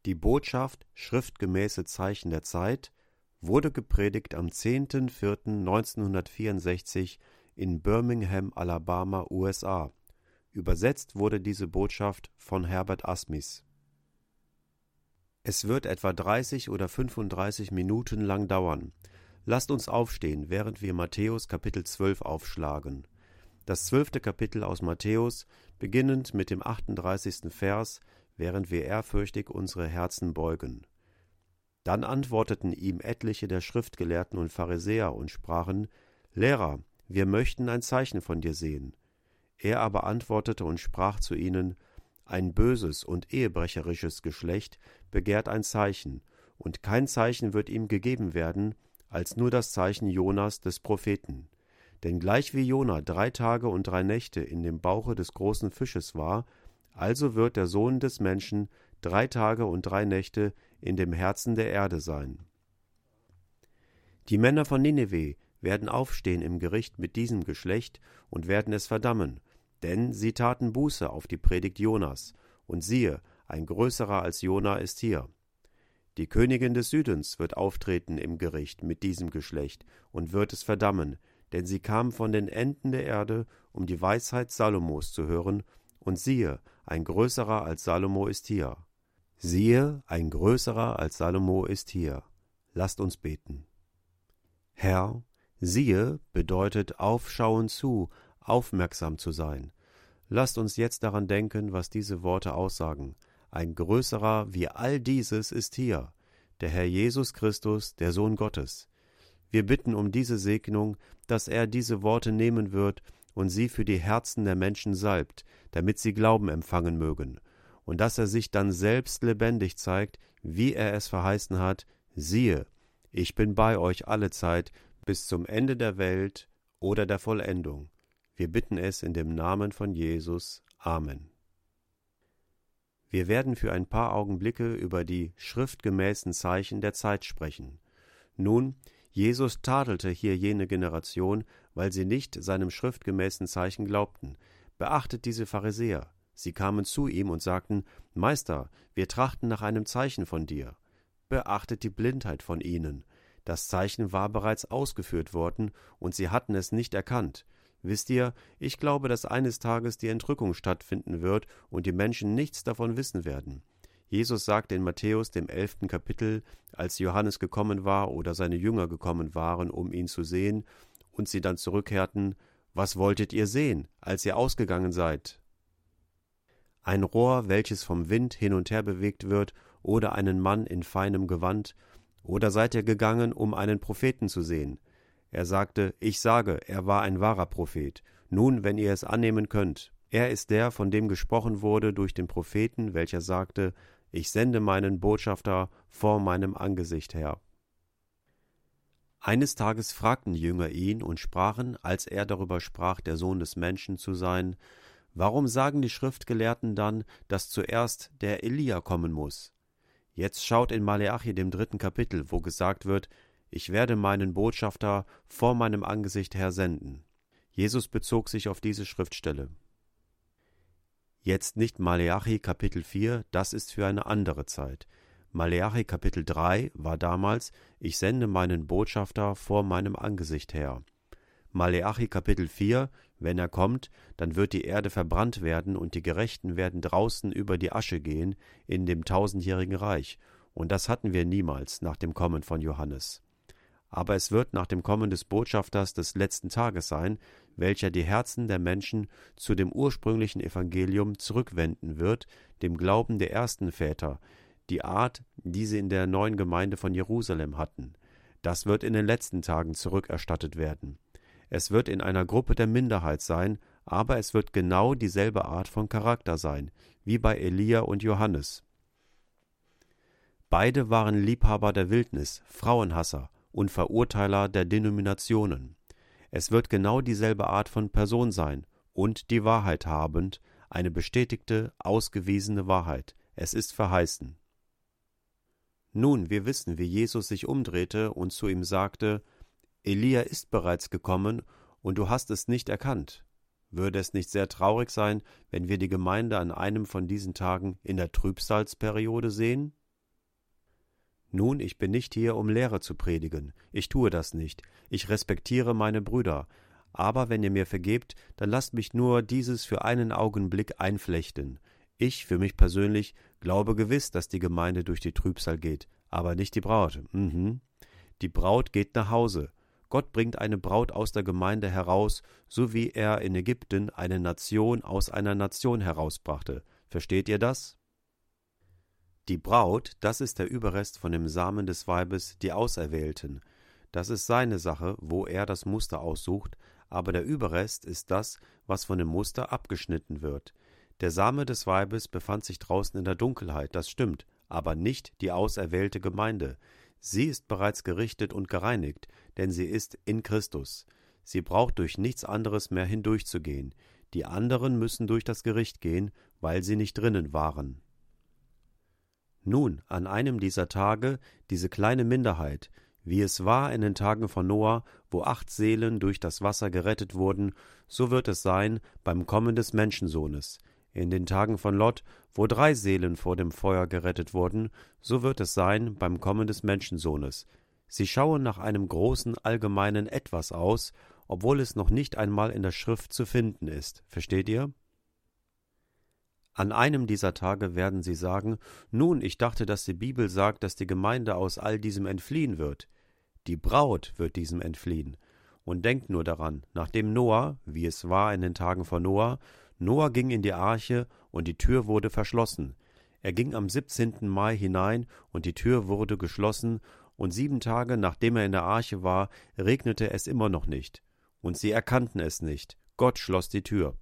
Die Botschaft schriftgemäße Zeichen der Zeit wurde gepredigt am 10.04.1964 in Birmingham, Alabama, USA. Übersetzt wurde diese Botschaft von Herbert Asmis. Es wird etwa 30 oder 35 Minuten lang dauern. Lasst uns aufstehen, während wir Matthäus Kapitel 12 aufschlagen. Das 12. Kapitel aus Matthäus, beginnend mit dem 38. Vers, während wir ehrfürchtig unsere Herzen beugen. Dann antworteten ihm etliche der Schriftgelehrten und Pharisäer und sprachen: Lehrer, wir möchten ein Zeichen von dir sehen. Er aber antwortete und sprach zu ihnen: Ein böses und ehebrecherisches Geschlecht begehrt ein Zeichen, und kein Zeichen wird ihm gegeben werden, als nur das Zeichen Jonas des Propheten. Denn gleich wie Jona 3 Tage und 3 Nächte in dem Bauche des großen Fisches war, also wird der Sohn des Menschen 3 Tage und 3 Nächte in dem Herzen der Erde sein. Die Männer von Nineve werden aufstehen im Gericht mit diesem Geschlecht und werden es verdammen, denn sie taten Buße auf die Predigt Jonas, und siehe, ein größerer als Jona ist hier. Die Königin des Südens wird auftreten im Gericht mit diesem Geschlecht und wird es verdammen, denn sie kam von den Enden der Erde, um die Weisheit Salomos zu hören, und siehe, ein größerer als Salomo ist hier. Siehe, ein größerer als Salomo ist hier. Lasst uns beten. Herr, siehe bedeutet aufschauen zu, aufmerksam zu sein. Lasst uns jetzt daran denken, was diese Worte aussagen. Ein größerer wie all dieses ist hier, der Herr Jesus Christus, der Sohn Gottes. Wir bitten um diese Segnung, dass er diese Worte nehmen wird und sie für die Herzen der Menschen salbt, damit sie Glauben empfangen mögen, und dass er sich dann selbst lebendig zeigt, wie er es verheißen hat: Siehe, ich bin bei euch allezeit bis zum Ende der Welt oder der Vollendung. Wir bitten es in dem Namen von Jesus. Amen. Wir werden für ein paar Augenblicke über die schriftgemäßen Zeichen der Zeit sprechen. Nun, Jesus tadelte hier jene Generation, weil sie nicht seinem schriftgemäßen Zeichen glaubten. Beachtet diese Pharisäer. Sie kamen zu ihm und sagten: Meister, wir trachten nach einem Zeichen von dir. Beachtet die Blindheit von ihnen. Das Zeichen war bereits ausgeführt worden, und sie hatten es nicht erkannt. Wisst ihr, ich glaube, dass eines Tages die Entrückung stattfinden wird und die Menschen nichts davon wissen werden. Jesus sagte in Matthäus, dem 11. Kapitel, als Johannes gekommen war oder seine Jünger gekommen waren, um ihn zu sehen, und sie dann zurückkehrten: Was wolltet ihr sehen, als ihr ausgegangen seid? Ein Rohr, welches vom Wind hin und her bewegt wird, oder einen Mann in feinem Gewand? Oder seid ihr gegangen, um einen Propheten zu sehen? Er sagte: Ich sage, er war ein wahrer Prophet. Nun, wenn ihr es annehmen könnt. Er ist der, von dem gesprochen wurde durch den Propheten, welcher sagte: Ich sende meinen Botschafter vor meinem Angesicht her. Eines Tages fragten die Jünger ihn und sprachen, als er darüber sprach, der Sohn des Menschen zu sein: Warum sagen die Schriftgelehrten dann, dass zuerst der Elia kommen muss? Jetzt schaut in Maleachi, dem 3. Kapitel, wo gesagt wird: Ich werde meinen Botschafter vor meinem Angesicht her senden. Jesus bezog sich auf diese Schriftstelle. Jetzt nicht Maleachi Kapitel 4, das ist für eine andere Zeit. Maleachi Kapitel 3 war damals: Ich sende meinen Botschafter vor meinem Angesicht her. Maleachi Kapitel 4, wenn er kommt, dann wird die Erde verbrannt werden und die Gerechten werden draußen über die Asche gehen in dem 1000-jährigen Reich. Und das hatten wir niemals nach dem Kommen von Johannes. Aber es wird nach dem Kommen des Botschafters des letzten Tages sein, welcher die Herzen der Menschen zu dem ursprünglichen Evangelium zurückwenden wird, dem Glauben der ersten Väter, die Art, die sie in der neuen Gemeinde von Jerusalem hatten. Das wird in den letzten Tagen zurückerstattet werden. Es wird in einer Gruppe der Minderheit sein, aber es wird genau dieselbe Art von Charakter sein, wie bei Elia und Johannes. Beide waren Liebhaber der Wildnis, Frauenhasser und Verurteiler der Denominationen. Es wird genau dieselbe Art von Person sein und die Wahrheit habend, eine bestätigte, ausgewiesene Wahrheit. Es ist verheißen. Nun, wir wissen, wie Jesus sich umdrehte und zu ihm sagte: Elia ist bereits gekommen, und du hast es nicht erkannt. Würde es nicht sehr traurig sein, wenn wir die Gemeinde an einem von diesen Tagen in der Trübsalsperiode sehen? Nun, ich bin nicht hier, um Lehre zu predigen. Ich tue das nicht. Ich respektiere meine Brüder. Aber wenn ihr mir vergebt, dann lasst mich nur dieses für einen Augenblick einflechten. Ich, für mich persönlich, glaube gewiss, dass die Gemeinde durch die Trübsal geht, aber nicht die Braut. Die Braut geht nach Hause. Gott bringt eine Braut aus der Gemeinde heraus, so wie er in Ägypten eine Nation aus einer Nation herausbrachte. Versteht ihr das? Die Braut, das ist der Überrest von dem Samen des Weibes, die Auserwählten. Das ist seine Sache, wo er das Muster aussucht, aber der Überrest ist das, was von dem Muster abgeschnitten wird. Der Same des Weibes befand sich draußen in der Dunkelheit, das stimmt, aber nicht die auserwählte Gemeinde. Sie ist bereits gerichtet und gereinigt, denn sie ist in Christus. Sie braucht durch nichts anderes mehr hindurchzugehen. Die anderen müssen durch das Gericht gehen, weil sie nicht drinnen waren. Nun, an einem dieser Tage, diese kleine Minderheit, wie es war in den Tagen von Noah, wo 8 Seelen durch das Wasser gerettet wurden, so wird es sein beim Kommen des Menschensohnes. In den Tagen von Lot, wo 3 Seelen vor dem Feuer gerettet wurden, so wird es sein beim Kommen des Menschensohnes. Sie schauen nach einem großen allgemeinen Etwas aus, obwohl es noch nicht einmal in der Schrift zu finden ist. Versteht ihr? An einem dieser Tage werden sie sagen, nun, ich dachte, dass die Bibel sagt, dass die Gemeinde aus all diesem entfliehen wird. Die Braut wird diesem entfliehen. Und denkt nur daran, nachdem Noah, wie es war in den Tagen von Noah ging in die Arche und die Tür wurde verschlossen. Er ging am 17. Mai hinein und die Tür wurde geschlossen, und 7 Tage, nachdem er in der Arche war, regnete es immer noch nicht. Und sie erkannten es nicht. Gott schloss die Tür.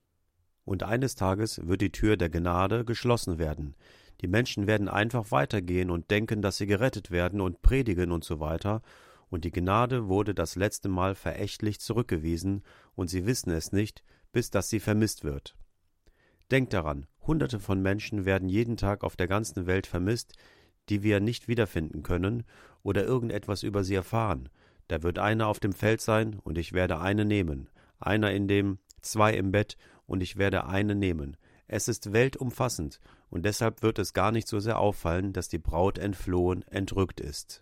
Und eines Tages wird die Tür der Gnade geschlossen werden. Die Menschen werden einfach weitergehen und denken, dass sie gerettet werden und predigen und so weiter. Und die Gnade wurde das letzte Mal verächtlich zurückgewiesen, und sie wissen es nicht, bis dass sie vermisst wird. Denkt daran, Hunderte von Menschen werden jeden Tag auf der ganzen Welt vermisst, die wir nicht wiederfinden können oder irgendetwas über sie erfahren. Da wird einer auf dem Feld sein, und ich werde eine nehmen, einer in dem, 2 im Bett, und ich werde eine nehmen. Es ist weltumfassend, und deshalb wird es gar nicht so sehr auffallen, dass die Braut entflohen, entrückt ist.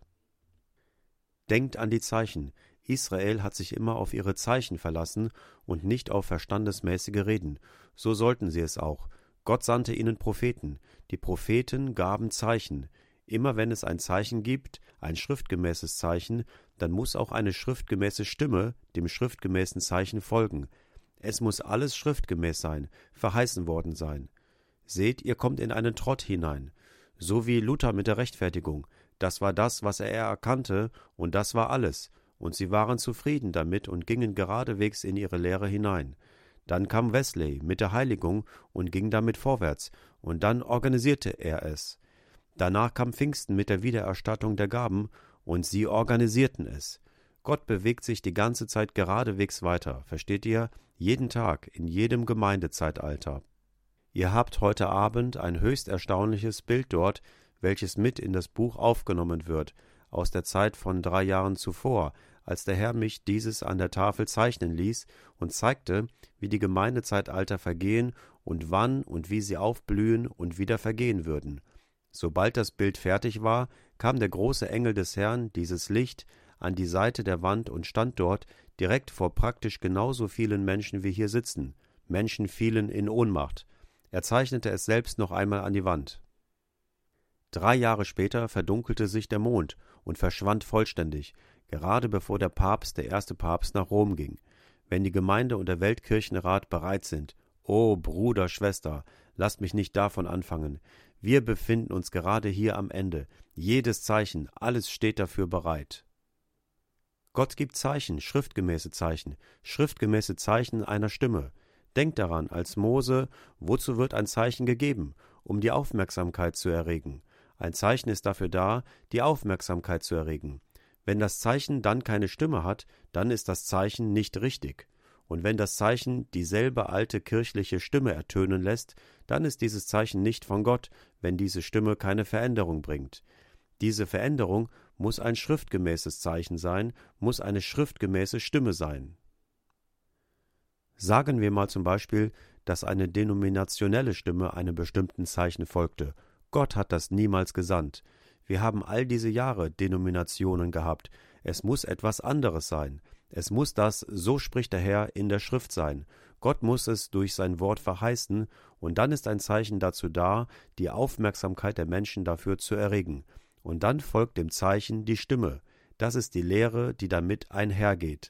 Denkt an die Zeichen. Israel hat sich immer auf ihre Zeichen verlassen und nicht auf verstandesmäßige Reden. So sollten sie es auch. Gott sandte ihnen Propheten. Die Propheten gaben Zeichen. Immer wenn es ein Zeichen gibt, ein schriftgemäßes Zeichen, dann muss auch eine schriftgemäße Stimme dem schriftgemäßen Zeichen folgen. Es muss alles schriftgemäß sein, verheißen worden sein. Seht, ihr kommt in einen Trott hinein. So wie Luther mit der Rechtfertigung. Das war das, was er erkannte, und das war alles. Und sie waren zufrieden damit und gingen geradewegs in ihre Lehre hinein. Dann kam Wesley mit der Heiligung und ging damit vorwärts, und dann organisierte er es. Danach kam Pfingsten mit der Wiedererstattung der Gaben, und sie organisierten es. Gott bewegt sich die ganze Zeit geradewegs weiter, versteht ihr? Jeden Tag, in jedem Gemeindezeitalter. Ihr habt heute Abend ein höchst erstaunliches Bild dort, welches mit in das Buch aufgenommen wird, aus der Zeit von 3 Jahren zuvor, als der Herr mich dieses an der Tafel zeichnen ließ und zeigte, wie die Gemeindezeitalter vergehen und wann und wie sie aufblühen und wieder vergehen würden. Sobald das Bild fertig war, kam der große Engel des Herrn, dieses Licht, an die Seite der Wand und stand dort, direkt vor praktisch genauso vielen Menschen wie hier sitzen. Menschen fielen in Ohnmacht. Er zeichnete es selbst noch einmal an die Wand. 3 Jahre später verdunkelte sich der Mond und verschwand vollständig, gerade bevor der erste Papst, nach Rom ging. Wenn die Gemeinde und der Weltkirchenrat bereit sind, oh Bruder, Schwester, lasst mich nicht davon anfangen. Wir befinden uns gerade hier am Ende. Jedes Zeichen, alles steht dafür bereit. Gott gibt Zeichen, schriftgemäße Zeichen einer Stimme. Denkt daran, als Mose, wozu wird ein Zeichen gegeben? Um die Aufmerksamkeit zu erregen. Ein Zeichen ist dafür da, die Aufmerksamkeit zu erregen. Wenn das Zeichen dann keine Stimme hat, dann ist das Zeichen nicht richtig. Und wenn das Zeichen dieselbe alte kirchliche Stimme ertönen lässt, dann ist dieses Zeichen nicht von Gott, wenn diese Stimme keine Veränderung bringt. Diese Veränderung muss ein schriftgemäßes Zeichen sein, muss eine schriftgemäße Stimme sein. Sagen wir mal zum Beispiel, dass eine denominationelle Stimme einem bestimmten Zeichen folgte. Gott hat das niemals gesandt. Wir haben all diese Jahre Denominationen gehabt. Es muss etwas anderes sein. Es muss das, so spricht der Herr, in der Schrift sein. Gott muss es durch sein Wort verheißen, und dann ist ein Zeichen dazu da, die Aufmerksamkeit der Menschen dafür zu erregen. Und dann folgt dem Zeichen die Stimme. Das ist die Lehre, die damit einhergeht.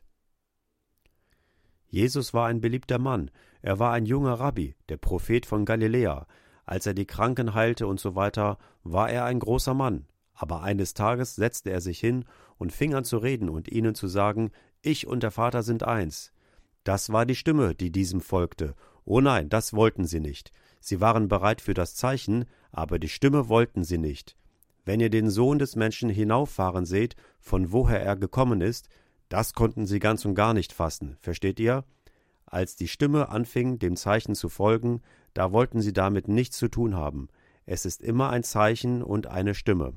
Jesus war ein beliebter Mann. Er war ein junger Rabbi, der Prophet von Galiläa. Als er die Kranken heilte und so weiter, war er ein großer Mann. Aber eines Tages setzte er sich hin und fing an zu reden und ihnen zu sagen, ich und der Vater sind eins. Das war die Stimme, die diesem folgte. Oh nein, das wollten sie nicht. Sie waren bereit für das Zeichen, aber die Stimme wollten sie nicht. Wenn ihr den Sohn des Menschen hinauffahren seht, von woher er gekommen ist, das konnten sie ganz und gar nicht fassen, versteht ihr? Als die Stimme anfing, dem Zeichen zu folgen, da wollten sie damit nichts zu tun haben. Es ist immer ein Zeichen und eine Stimme.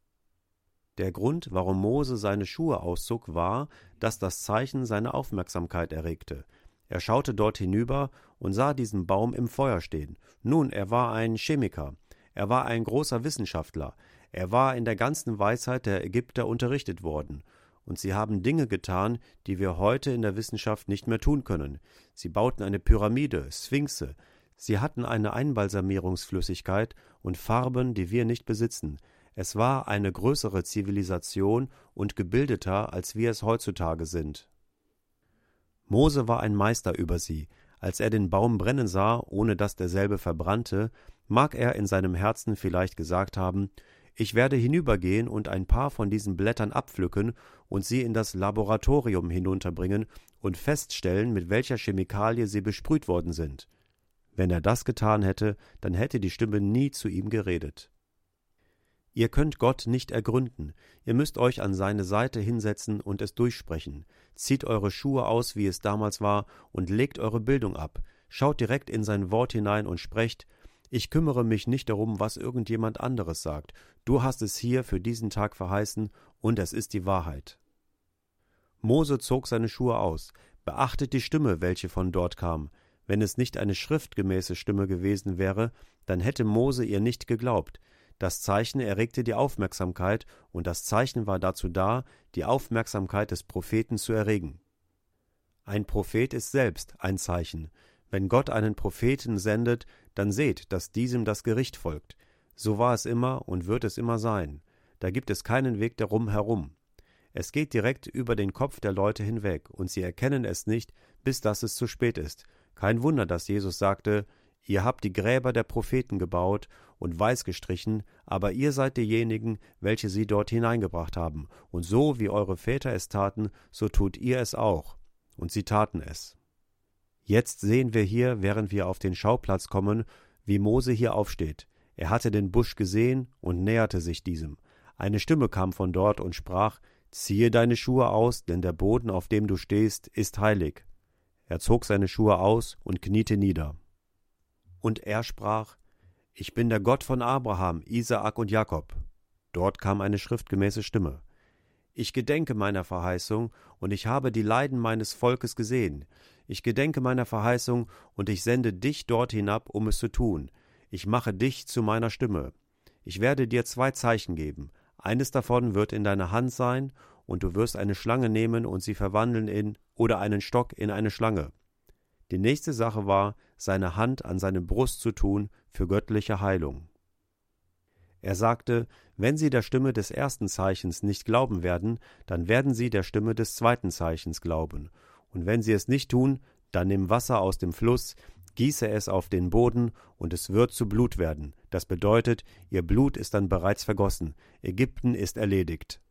Der Grund, warum Mose seine Schuhe auszog, war, dass das Zeichen seine Aufmerksamkeit erregte. Er schaute dort hinüber und sah diesen Baum im Feuer stehen. Nun, er war ein Chemiker. Er war ein großer Wissenschaftler. Er war in der ganzen Weisheit der Ägypter unterrichtet worden. Und sie haben Dinge getan, die wir heute in der Wissenschaft nicht mehr tun können. Sie bauten eine Pyramide, Sphinxe. Sie hatten eine Einbalsamierungsflüssigkeit und Farben, die wir nicht besitzen. Es war eine größere Zivilisation und gebildeter, als wir es heutzutage sind. Mose war ein Meister über sie. Als er den Baum brennen sah, ohne dass derselbe verbrannte, mag er in seinem Herzen vielleicht gesagt haben, ich werde hinübergehen und ein paar von diesen Blättern abpflücken und sie in das Laboratorium hinunterbringen und feststellen, mit welcher Chemikalie sie besprüht worden sind. Wenn er das getan hätte, dann hätte die Stimme nie zu ihm geredet. Ihr könnt Gott nicht ergründen. Ihr müsst euch an seine Seite hinsetzen und es durchsprechen. Zieht eure Schuhe aus, wie es damals war, und legt eure Bildung ab. Schaut direkt in sein Wort hinein und sprecht, ich kümmere mich nicht darum, was irgendjemand anderes sagt. Du hast es hier für diesen Tag verheißen, und es ist die Wahrheit. Mose zog seine Schuhe aus. Beachtet die Stimme, welche von dort kam. Wenn es nicht eine schriftgemäße Stimme gewesen wäre, dann hätte Mose ihr nicht geglaubt. Das Zeichen erregte die Aufmerksamkeit, und das Zeichen war dazu da, die Aufmerksamkeit des Propheten zu erregen. Ein Prophet ist selbst ein Zeichen. Wenn Gott einen Propheten sendet, dann seht, dass diesem das Gericht folgt. So war es immer und wird es immer sein. Da gibt es keinen Weg darum herum. Es geht direkt über den Kopf der Leute hinweg, und sie erkennen es nicht, bis dass es zu spät ist. Kein Wunder, dass Jesus sagte, ihr habt die Gräber der Propheten gebaut und weiß gestrichen, aber ihr seid diejenigen, welche sie dort hineingebracht haben. Und so wie eure Väter es taten, so tut ihr es auch. Und sie taten es. Jetzt sehen wir hier, während wir auf den Schauplatz kommen, wie Mose hier aufsteht. Er hatte den Busch gesehen und näherte sich diesem. Eine Stimme kam von dort und sprach, ziehe deine Schuhe aus, denn der Boden, auf dem du stehst, ist heilig. Er zog seine Schuhe aus und kniete nieder. Und er sprach, ich bin der Gott von Abraham, Isaak und Jakob. Dort kam eine schriftgemäße Stimme. Ich gedenke meiner Verheißung, und ich habe die Leiden meines Volkes gesehen. Ich gedenke meiner Verheißung, und ich sende dich dort hinab, um es zu tun. Ich mache dich zu meiner Stimme. Ich werde dir 2 Zeichen geben. Eines davon wird in deiner Hand sein, und du wirst eine Schlange nehmen und sie verwandeln oder einen Stock in eine Schlange. Die nächste Sache war, seine Hand an seine Brust zu tun für göttliche Heilung. Er sagte, wenn sie der Stimme des ersten Zeichens nicht glauben werden, dann werden sie der Stimme des zweiten Zeichens glauben. Und wenn sie es nicht tun, dann nimm Wasser aus dem Fluss, gieße es auf den Boden, und es wird zu Blut werden. Das bedeutet, ihr Blut ist dann bereits vergossen. Ägypten ist erledigt.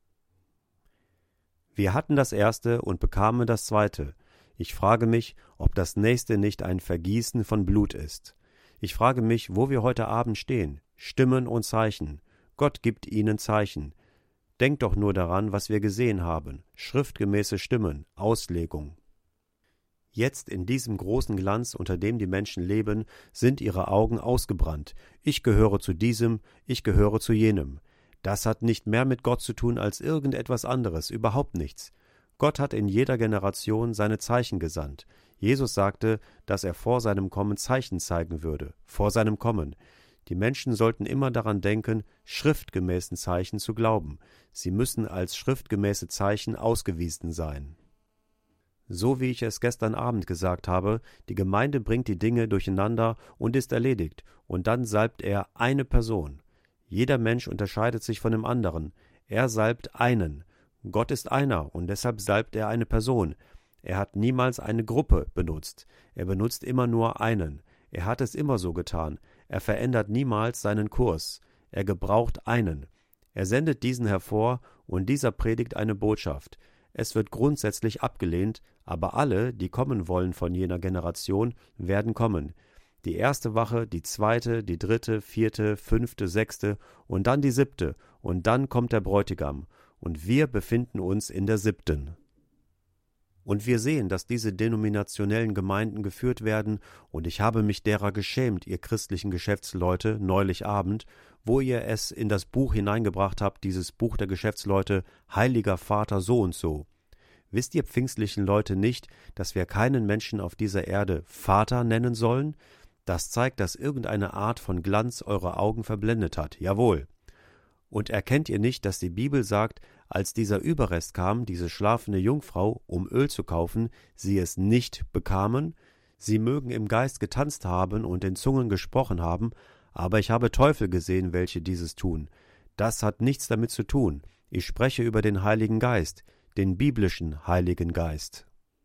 Wir hatten das erste und bekamen das zweite. Ich frage mich, ob das nächste nicht ein Vergießen von Blut ist. Ich frage mich, wo wir heute Abend stehen. Stimmen und Zeichen. Gott gibt ihnen Zeichen. Denkt doch nur daran, was wir gesehen haben. Schriftgemäße Stimmen, Auslegung. Jetzt in diesem großen Glanz, unter dem die Menschen leben, sind ihre Augen ausgebrannt. Ich gehöre zu diesem, ich gehöre zu jenem. Das hat nicht mehr mit Gott zu tun als irgendetwas anderes, überhaupt nichts. Gott hat in jeder Generation seine Zeichen gesandt. Jesus sagte, dass er vor seinem Kommen Zeichen zeigen würde, vor seinem Kommen. Die Menschen sollten immer daran denken, schriftgemäßen Zeichen zu glauben. Sie müssen als schriftgemäße Zeichen ausgewiesen sein. So wie ich es gestern Abend gesagt habe, die Gemeinde bringt die Dinge durcheinander und ist erledigt, und dann salbt er eine Person. Jeder Mensch unterscheidet sich von dem anderen. Er salbt einen. Gott ist einer, und deshalb salbt er eine Person. Er hat niemals eine Gruppe benutzt. Er benutzt immer nur einen. Er hat es immer so getan. Er verändert niemals seinen Kurs. Er gebraucht einen. Er sendet diesen hervor, und dieser predigt eine Botschaft. Es wird grundsätzlich abgelehnt, aber alle, die kommen wollen von jener Generation, werden kommen. Die erste Wache, die zweite, die dritte, vierte, fünfte, sechste und dann die siebte, und dann kommt der Bräutigam, und wir befinden uns in der siebten. Und wir sehen, dass diese denominationellen Gemeinden geführt werden, und ich habe mich derer geschämt, ihr christlichen Geschäftsleute, neulich Abend, wo ihr es in das Buch hineingebracht habt, dieses Buch der Geschäftsleute, Heiliger Vater so und so. Wisst ihr pfingstlichen Leute nicht, dass wir keinen Menschen auf dieser Erde Vater nennen sollen? Das zeigt, dass irgendeine Art von Glanz eure Augen verblendet hat, jawohl. Und erkennt ihr nicht, dass die Bibel sagt, als dieser Überrest kam, diese schlafende Jungfrau, um Öl zu kaufen, sie es nicht bekamen? Sie mögen im Geist getanzt haben und in Zungen gesprochen haben, aber ich habe Teufel gesehen, welche dieses tun. Das hat nichts damit zu tun. Ich spreche über den Heiligen Geist, den biblischen Heiligen Geist.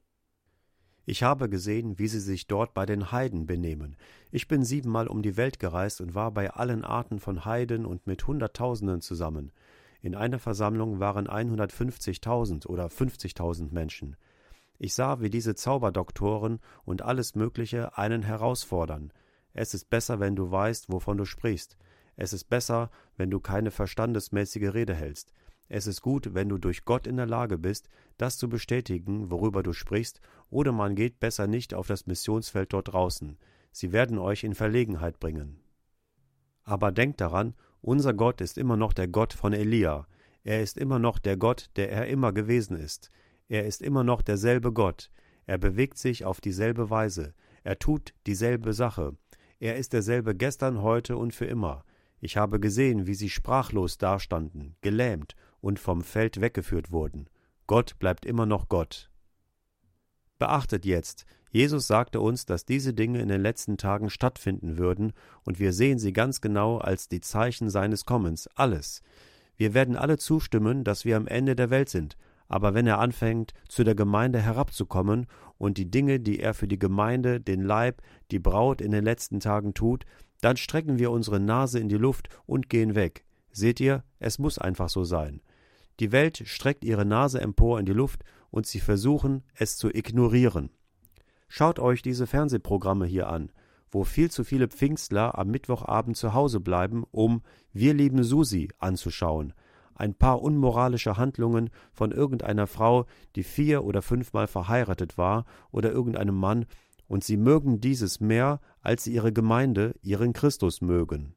Ich habe gesehen, wie sie sich dort bei den Heiden benehmen. Ich bin 7-mal um die Welt gereist und war bei allen Arten von Heiden und mit Hunderttausenden zusammen. In einer Versammlung waren 150.000 oder 50.000 Menschen. Ich sah, wie diese Zauberdoktoren und alles Mögliche einen herausfordern. Es ist besser, wenn du weißt, wovon du sprichst. Es ist besser, wenn du keine verstandesmäßige Rede hältst. Es ist gut, wenn du durch Gott in der Lage bist, das zu bestätigen, worüber du sprichst, oder man geht besser nicht auf das Missionsfeld dort draußen. Sie werden euch in Verlegenheit bringen. Aber denkt daran, unser Gott ist immer noch der Gott von Elia. Er ist immer noch der Gott, der er immer gewesen ist. Er ist immer noch derselbe Gott. Er bewegt sich auf dieselbe Weise. Er tut dieselbe Sache. Er ist derselbe gestern, heute und für immer. Ich habe gesehen, wie sie sprachlos dastanden, gelähmt und vom Feld weggeführt wurden. Gott bleibt immer noch Gott. Beachtet jetzt, Jesus sagte uns, dass diese Dinge in den letzten Tagen stattfinden würden, und wir sehen sie ganz genau als die Zeichen seines Kommens, alles. Wir werden alle zustimmen, dass wir am Ende der Welt sind, aber wenn er anfängt, zu der Gemeinde herabzukommen und die Dinge, die er für die Gemeinde, den Leib, die Braut in den letzten Tagen tut, dann strecken wir unsere Nase in die Luft und gehen weg. Seht ihr, es muss einfach so sein. Die Welt streckt ihre Nase empor in die Luft und sie versuchen, es zu ignorieren. Schaut euch diese Fernsehprogramme hier an, wo viel zu viele Pfingstler am Mittwochabend zu Hause bleiben, um Wir lieben Susi anzuschauen. Ein paar unmoralische Handlungen von irgendeiner Frau, die 4- oder 5-mal verheiratet war, oder irgendeinem Mann, und sie mögen dieses mehr, als sie ihre Gemeinde, ihren Christus mögen.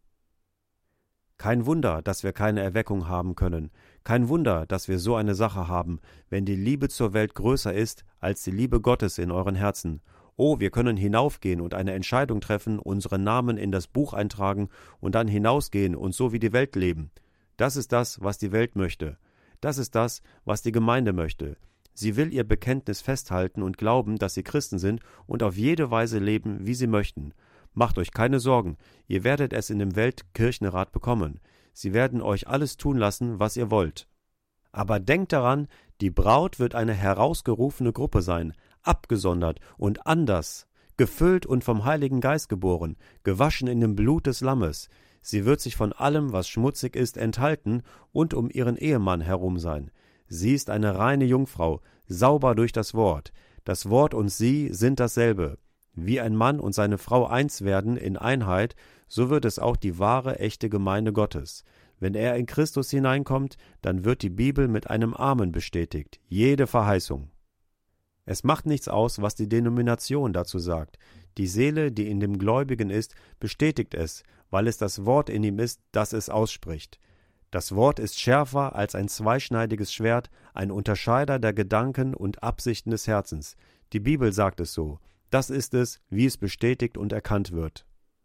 Kein Wunder, dass wir keine Erweckung haben können. Kein Wunder, dass wir so eine Sache haben, wenn die Liebe zur Welt größer ist als die Liebe Gottes in euren Herzen. Oh, wir können hinaufgehen und eine Entscheidung treffen, unseren Namen in das Buch eintragen und dann hinausgehen und so wie die Welt leben. Das ist das, was die Welt möchte. Das ist das, was die Gemeinde möchte. Sie will ihr Bekenntnis festhalten und glauben, dass sie Christen sind und auf jede Weise leben, wie sie möchten. Macht euch keine Sorgen, ihr werdet es in dem Weltkirchenrat bekommen. Sie werden euch alles tun lassen, was ihr wollt. Aber denkt daran, die Braut wird eine herausgerufene Gruppe sein, abgesondert und anders, gefüllt und vom Heiligen Geist geboren, gewaschen in dem Blut des Lammes. Sie wird sich von allem, was schmutzig ist, enthalten und um ihren Ehemann herum sein. Sie ist eine reine Jungfrau, sauber durch das Wort. Das Wort und sie sind dasselbe. Wie ein Mann und seine Frau eins werden in Einheit, so wird es auch die wahre, echte Gemeinde Gottes. Wenn er in Christus hineinkommt, dann wird die Bibel mit einem Amen bestätigt, jede Verheißung. Es macht nichts aus, was die Denomination dazu sagt. Die Seele, die in dem Gläubigen ist, bestätigt es, weil es das Wort in ihm ist, das es ausspricht. Das Wort ist schärfer als ein zweischneidiges Schwert, ein Unterscheider der Gedanken und Absichten des Herzens. Die Bibel sagt es so. Das ist es, wie es bestätigt und erkannt wird.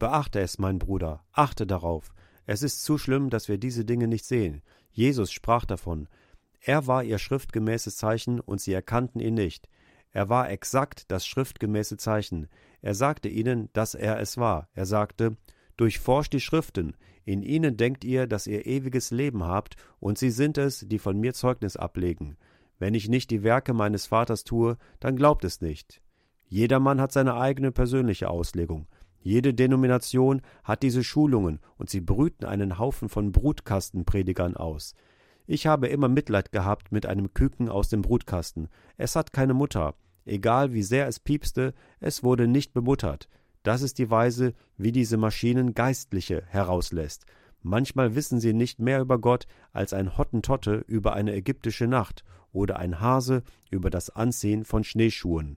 Beachte es, mein Bruder, achte darauf. Es ist zu schlimm, dass wir diese Dinge nicht sehen. Jesus sprach davon. Er war ihr schriftgemäßes Zeichen und sie erkannten ihn nicht. Er war exakt das schriftgemäße Zeichen. Er sagte ihnen, dass er es war. Er sagte, durchforscht die Schriften. In ihnen denkt ihr, dass ihr ewiges Leben habt, und sie sind es, die von mir Zeugnis ablegen. Wenn ich nicht die Werke meines Vaters tue, dann glaubt es nicht. Jedermann hat seine eigene persönliche Auslegung. Jede Denomination hat diese Schulungen, und sie brüten einen Haufen von Brutkastenpredigern aus. Ich habe immer Mitleid gehabt mit einem Küken aus dem Brutkasten. Es hat keine Mutter. Egal wie sehr es piepste, es wurde nicht bemuttert. Das ist die Weise, wie diese Maschinen Geistliche herauslässt. Manchmal wissen sie nicht mehr über Gott als ein Hottentotte über eine ägyptische Nacht oder ein Hase über das Anziehen von Schneeschuhen.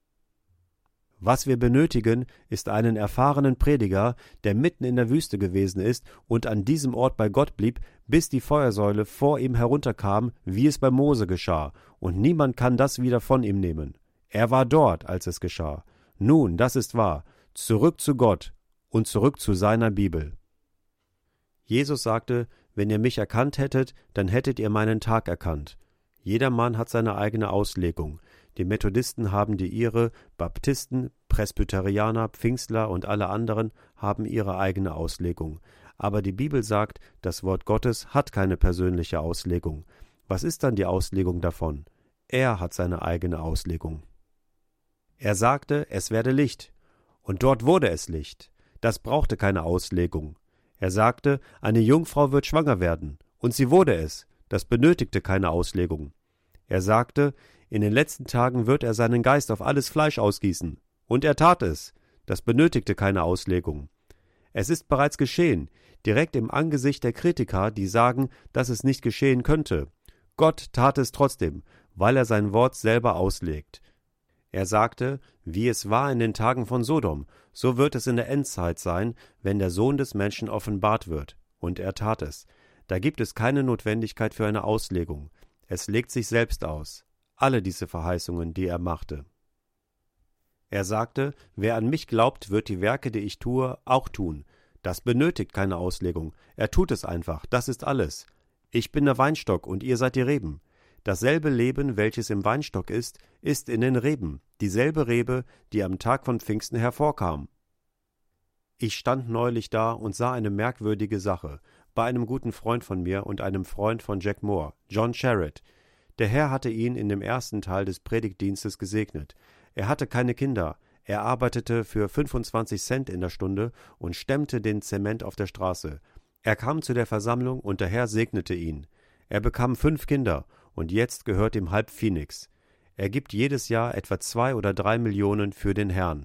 Was wir benötigen, ist einen erfahrenen Prediger, der mitten in der Wüste gewesen ist und an diesem Ort bei Gott blieb, bis die Feuersäule vor ihm herunterkam, wie es bei Mose geschah, und niemand kann das wieder von ihm nehmen. Er war dort, als es geschah. Nun, das ist wahr. Zurück zu Gott und zurück zu seiner Bibel. Jesus sagte, wenn ihr mich erkannt hättet, dann hättet ihr meinen Tag erkannt. Jedermann hat seine eigene Auslegung. Die Methodisten haben die ihre, Baptisten, Presbyterianer, Pfingstler und alle anderen haben ihre eigene Auslegung. Aber die Bibel sagt, das Wort Gottes hat keine persönliche Auslegung. Was ist dann die Auslegung davon? Er hat seine eigene Auslegung. Er sagte, es werde Licht. Und dort wurde es Licht. Das brauchte keine Auslegung. Er sagte, eine Jungfrau wird schwanger werden. Und sie wurde es. Das benötigte keine Auslegung. Er sagte, in den letzten Tagen wird er seinen Geist auf alles Fleisch ausgießen. Und er tat es. Das benötigte keine Auslegung. Es ist bereits geschehen, direkt im Angesicht der Kritiker, die sagen, dass es nicht geschehen könnte. Gott tat es trotzdem, weil er sein Wort selber auslegt. Er sagte, wie es war in den Tagen von Sodom, so wird es in der Endzeit sein, wenn der Sohn des Menschen offenbart wird. Und er tat es. Da gibt es keine Notwendigkeit für eine Auslegung. Es legt sich selbst aus. Alle diese Verheißungen, die er machte. Er sagte, wer an mich glaubt, wird die Werke, die ich tue, auch tun. Das benötigt keine Auslegung. Er tut es einfach, das ist alles. Ich bin der Weinstock und ihr seid die Reben. Dasselbe Leben, welches im Weinstock ist in den Reben, dieselbe Rebe, die am Tag von Pfingsten hervorkam. Ich stand neulich da und sah eine merkwürdige Sache, bei einem guten Freund von mir und einem Freund von Jack Moore, John Sherritt. Der Herr hatte ihn in dem ersten Teil des Predigtdienstes gesegnet. Er hatte keine Kinder, er arbeitete für 25 Cent in der Stunde und stemmte den Zement auf der Straße. Er kam zu der Versammlung und der Herr segnete ihn. Er bekam 5 Kinder und jetzt gehört ihm halb Phoenix. Er gibt jedes Jahr etwa 2 oder 3 Millionen für den Herrn.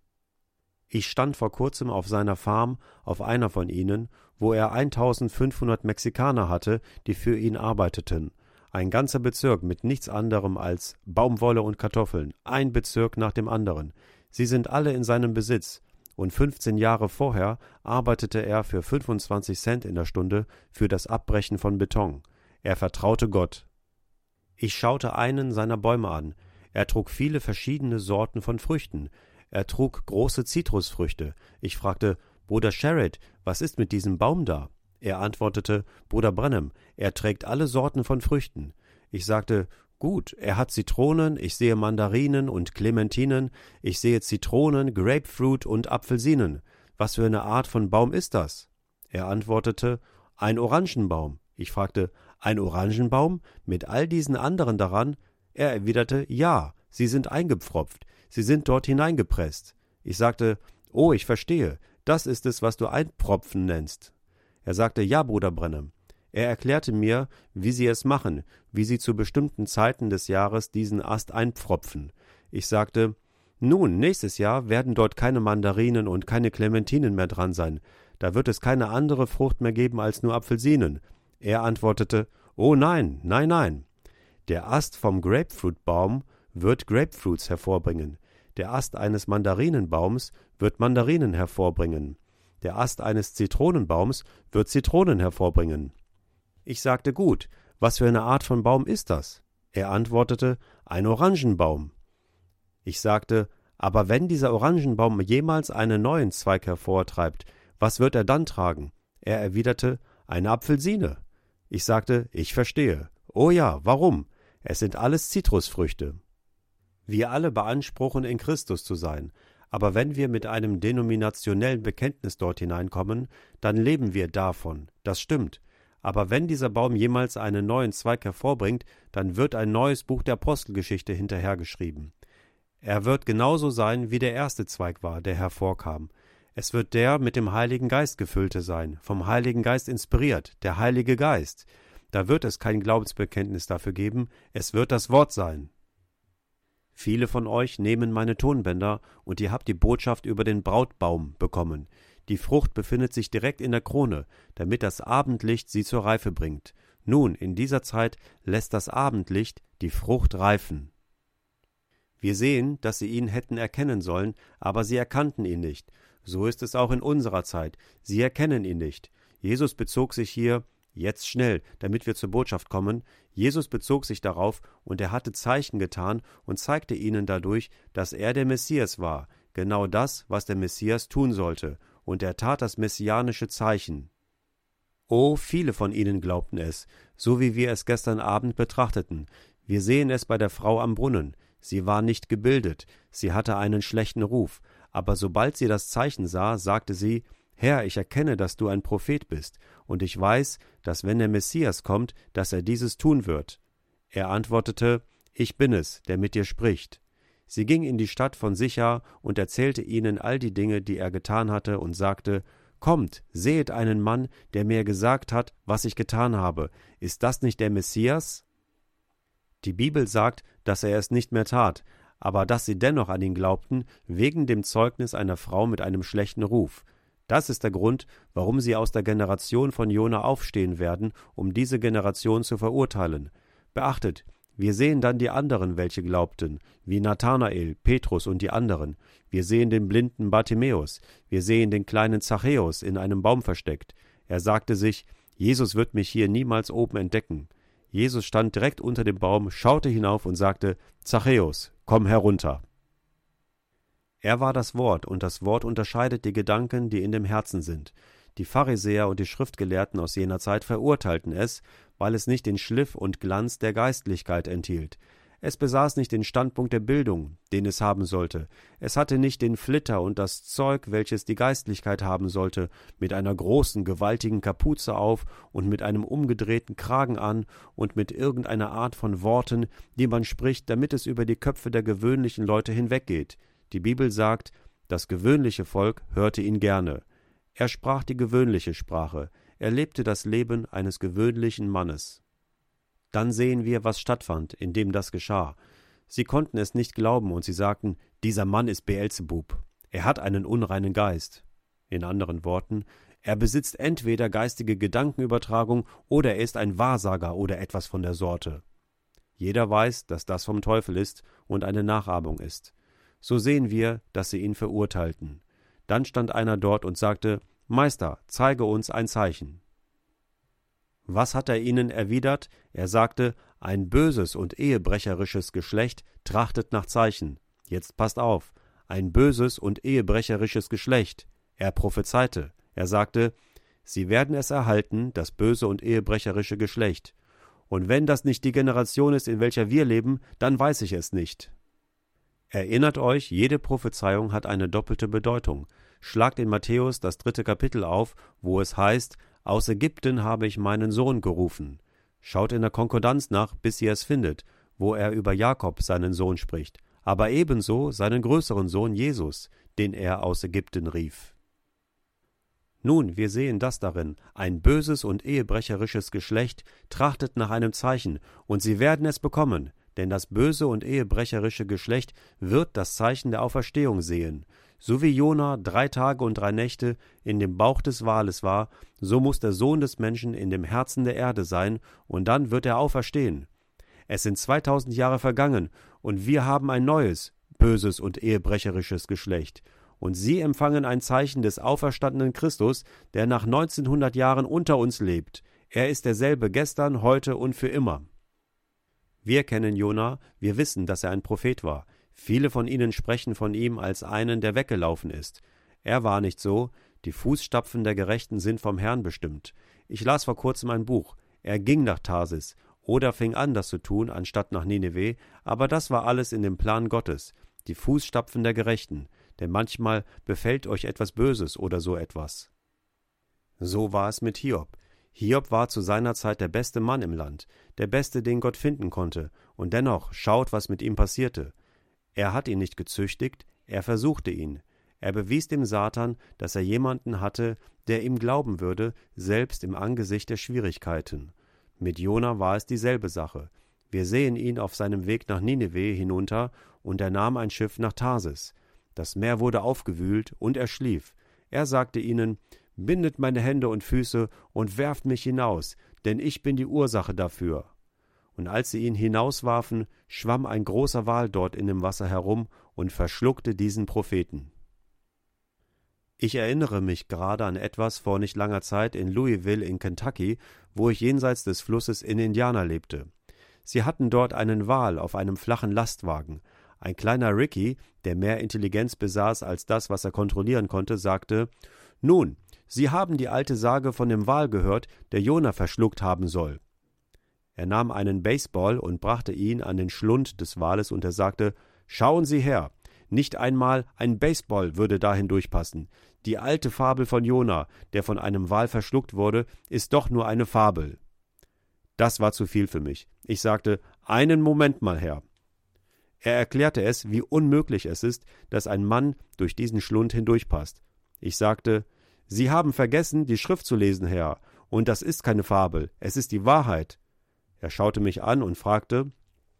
Ich stand vor kurzem auf seiner Farm, auf einer von ihnen, wo er 1500 Mexikaner hatte, die für ihn arbeiteten. Ein ganzer Bezirk mit nichts anderem als Baumwolle und Kartoffeln, ein Bezirk nach dem anderen. Sie sind alle in seinem Besitz. Und 15 Jahre vorher arbeitete er für 25 Cent in der Stunde für das Abbrechen von Beton. Er vertraute Gott. Ich schaute einen seiner Bäume an. Er trug viele verschiedene Sorten von Früchten. Er trug große Zitrusfrüchte. Ich fragte, Bruder Sherritt, was ist mit diesem Baum da? Er antwortete, Bruder Branham, er trägt alle Sorten von Früchten. Ich sagte, gut, er hat Zitronen, ich sehe Mandarinen und Clementinen, ich sehe Zitronen, Grapefruit und Apfelsinen. Was für eine Art von Baum ist das? Er antwortete, ein Orangenbaum. Ich fragte, ein Orangenbaum mit all diesen anderen daran? Er erwiderte, ja, sie sind eingepfropft, sie sind dort hineingepresst. Ich sagte, oh, ich verstehe, das ist es, was du Einpropfen nennst. Er sagte, ja, Bruder Branham. Er erklärte mir, wie sie es machen, wie sie zu bestimmten Zeiten des Jahres diesen Ast einpfropfen. Ich sagte, nun, nächstes Jahr werden dort keine Mandarinen und keine Clementinen mehr dran sein. Da wird es keine andere Frucht mehr geben als nur Apfelsinen. Er antwortete, oh nein, nein, nein. Der Ast vom Grapefruitbaum wird Grapefruits hervorbringen. Der Ast eines Mandarinenbaums wird Mandarinen hervorbringen. Der Ast eines Zitronenbaums wird Zitronen hervorbringen. Ich sagte, gut, was für eine Art von Baum ist das? Er antwortete, ein Orangenbaum. Ich sagte, Aber wenn dieser Orangenbaum jemals einen neuen Zweig hervortreibt, was wird er dann tragen? Er erwiderte, eine Apfelsine. Ich sagte, ich verstehe. Oh ja, warum? Es sind alles Zitrusfrüchte. Wir alle beanspruchen, in Christus zu sein, aber wenn wir mit einem denominationellen Bekenntnis dort hineinkommen, dann leben wir davon, das stimmt. Aber wenn dieser Baum jemals einen neuen Zweig hervorbringt, dann wird ein neues Buch der Apostelgeschichte hinterhergeschrieben. Er wird genauso sein, wie der erste Zweig war, der hervorkam. Es wird der mit dem Heiligen Geist gefüllte sein, vom Heiligen Geist inspiriert, der Heilige Geist. Da wird es kein Glaubensbekenntnis dafür geben, es wird das Wort sein. Viele von euch nehmen meine Tonbänder und ihr habt die Botschaft über den Brautbaum bekommen. Die Frucht befindet sich direkt in der Krone, damit das Abendlicht sie zur Reife bringt. Nun, in dieser Zeit lässt das Abendlicht die Frucht reifen. Wir sehen, dass sie ihn hätten erkennen sollen, aber sie erkannten ihn nicht. So ist es auch in unserer Zeit. Sie erkennen ihn nicht. Jesus bezog sich hier, jetzt schnell, damit wir zur Botschaft kommen, Jesus bezog sich darauf, und er hatte Zeichen getan und zeigte ihnen dadurch, dass er der Messias war, genau das, was der Messias tun sollte, und er tat das messianische Zeichen. Oh, viele von ihnen glaubten es, so wie wir es gestern Abend betrachteten. Wir sehen es bei der Frau am Brunnen. Sie war nicht gebildet, sie hatte einen schlechten Ruf, aber sobald sie das Zeichen sah, sagte sie, Herr, ich erkenne, dass du ein Prophet bist, und ich weiß, dass wenn der Messias kommt, dass er dieses tun wird. Er antwortete, ich bin es, der mit dir spricht. Sie ging in die Stadt von Sichar und erzählte ihnen all die Dinge, die er getan hatte, und sagte, Kommt, sehet einen Mann, der mir gesagt hat, was ich getan habe. Ist das nicht der Messias? Die Bibel sagt, dass er es nicht mehr tat, aber dass sie dennoch an ihn glaubten, wegen dem Zeugnis einer Frau mit einem schlechten Ruf. Das ist der Grund, warum sie aus der Generation von Jona aufstehen werden, um diese Generation zu verurteilen. Beachtet, wir sehen dann die anderen, welche glaubten, wie Nathanael, Petrus und die anderen. Wir sehen den blinden Bartimäus, wir sehen den kleinen Zachäus in einem Baum versteckt. Er sagte sich, Jesus wird mich hier niemals oben entdecken. Jesus stand direkt unter dem Baum, schaute hinauf und sagte, Zachäus, komm herunter. Er war das Wort, und das Wort unterscheidet die Gedanken, die in dem Herzen sind. Die Pharisäer und die Schriftgelehrten aus jener Zeit verurteilten es, weil es nicht den Schliff und Glanz der Geistlichkeit enthielt. Es besaß nicht den Standpunkt der Bildung, den es haben sollte. Es hatte nicht den Flitter und das Zeug, welches die Geistlichkeit haben sollte, mit einer großen, gewaltigen Kapuze auf und mit einem umgedrehten Kragen an und mit irgendeiner Art von Worten, die man spricht, damit es über die Köpfe der gewöhnlichen Leute hinweggeht. Die Bibel sagt, das gewöhnliche Volk hörte ihn gerne. Er sprach die gewöhnliche Sprache. Er lebte das Leben eines gewöhnlichen Mannes. Dann sehen wir, was stattfand, indem das geschah. Sie konnten es nicht glauben, und sie sagten, dieser Mann ist Beelzebub. Er hat einen unreinen Geist. In anderen Worten, er besitzt entweder geistige Gedankenübertragung oder er ist ein Wahrsager oder etwas von der Sorte. Jeder weiß, dass das vom Teufel ist und eine Nachahmung ist. So sehen wir, dass sie ihn verurteilten. Dann stand einer dort und sagte, Meister, zeige uns ein Zeichen. Was hat er ihnen erwidert? Er sagte, ein böses und ehebrecherisches Geschlecht trachtet nach Zeichen. Jetzt passt auf, ein böses und ehebrecherisches Geschlecht. Er prophezeite. Er sagte, sie werden es erhalten, das böse und ehebrecherische Geschlecht. Und wenn das nicht die Generation ist, in welcher wir leben, dann weiß ich es nicht. Erinnert euch, jede Prophezeiung hat eine doppelte Bedeutung. Schlagt in Matthäus das 3. Kapitel auf, wo es heißt, aus Ägypten habe ich meinen Sohn gerufen. Schaut in der Konkordanz nach, bis ihr es findet, wo er über Jakob, seinen Sohn, spricht, aber ebenso seinen größeren Sohn Jesus, den er aus Ägypten rief. Nun, wir sehen das darin, ein böses und ehebrecherisches Geschlecht trachtet nach einem Zeichen, und sie werden es bekommen, denn das böse und ehebrecherische Geschlecht wird das Zeichen der Auferstehung sehen. So wie Jona 3 Tage und 3 Nächte in dem Bauch des Wales war, so muss der Sohn des Menschen in dem Herzen der Erde sein, und dann wird er auferstehen. Es sind 2000 Jahre vergangen, und wir haben ein neues, böses und ehebrecherisches Geschlecht. Und sie empfangen ein Zeichen des auferstandenen Christus, der nach 1900 Jahren unter uns lebt. Er ist derselbe gestern, heute und für immer. Wir kennen Jona, wir wissen, dass er ein Prophet war. Viele von ihnen sprechen von ihm als einen, der weggelaufen ist. Er war nicht so, die Fußstapfen der Gerechten sind vom Herrn bestimmt. Ich las vor kurzem ein Buch. Er ging nach Tarsis oder fing an, das zu tun, anstatt nach Nineveh, aber das war alles in dem Plan Gottes, die Fußstapfen der Gerechten, denn manchmal befällt euch etwas Böses oder so etwas. So war es mit Hiob. Hiob war zu seiner Zeit der beste Mann im Land, der beste, den Gott finden konnte, und dennoch schaut, was mit ihm passierte. Er hat ihn nicht gezüchtigt, er versuchte ihn. Er bewies dem Satan, dass er jemanden hatte, der ihm glauben würde, selbst im Angesicht der Schwierigkeiten. Mit Jona war es dieselbe Sache. Wir sehen ihn auf seinem Weg nach Nineveh hinunter, und er nahm ein Schiff nach Tarsis. Das Meer wurde aufgewühlt, und er schlief. Er sagte ihnen: »Bindet meine Hände und Füße und werft mich hinaus, denn ich bin die Ursache dafür.« Und als sie ihn hinauswarfen, schwamm ein großer Wal dort in dem Wasser herum und verschluckte diesen Propheten. Ich erinnere mich gerade an etwas vor nicht langer Zeit in Louisville in Kentucky, wo ich jenseits des Flusses in Indiana lebte. Sie hatten dort einen Wal auf einem flachen Lastwagen. Ein kleiner Ricky, der mehr Intelligenz besaß als das, was er kontrollieren konnte, sagte: »Nun, Sie haben die alte Sage von dem Wal gehört, der Jona verschluckt haben soll.« Er nahm einen Baseball und brachte ihn an den Schlund des Wales, und er sagte: »Schauen Sie her, nicht einmal ein Baseball würde da hindurchpassen. Die alte Fabel von Jona, der von einem Wal verschluckt wurde, ist doch nur eine Fabel.« Das war zu viel für mich. Ich sagte: »Einen Moment mal, Herr.« Er erklärte es, wie unmöglich es ist, dass ein Mann durch diesen Schlund hindurchpasst. Ich sagte: »Sie haben vergessen, die Schrift zu lesen, Herr, und das ist keine Fabel, es ist die Wahrheit.« Er schaute mich an und fragte: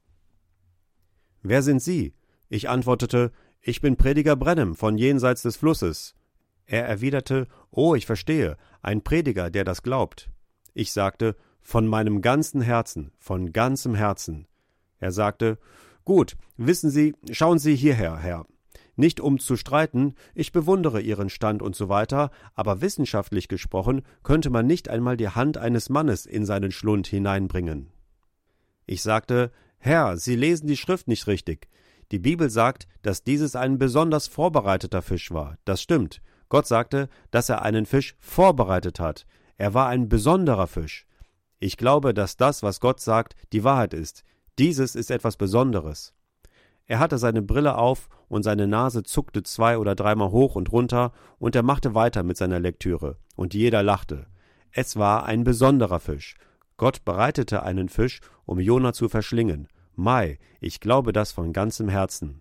»Wer sind Sie?« Ich antwortete: »Ich bin Prediger Branham von jenseits des Flusses.« Er erwiderte: »Oh, ich verstehe, ein Prediger, der das glaubt.« Ich sagte: »Von meinem ganzen Herzen, von ganzem Herzen.« Er sagte: »Gut, wissen Sie, schauen Sie hierher, Herr. Nicht um zu streiten, ich bewundere Ihren Stand und so weiter, aber wissenschaftlich gesprochen könnte man nicht einmal die Hand eines Mannes in seinen Schlund hineinbringen.« Ich sagte: »Herr, Sie lesen die Schrift nicht richtig. Die Bibel sagt, dass dieses ein besonders vorbereiteter Fisch war. Das stimmt. Gott sagte, dass er einen Fisch vorbereitet hat. Er war ein besonderer Fisch. Ich glaube, dass das, was Gott sagt, die Wahrheit ist. Dieses ist etwas Besonderes.« Er hatte seine Brille auf und seine Nase zuckte 2- oder 3-mal hoch und runter, und er machte weiter mit seiner Lektüre, und jeder lachte. Es war ein besonderer Fisch. Gott bereitete einen Fisch, um Jona zu verschlingen. Mei, ich glaube das von ganzem Herzen.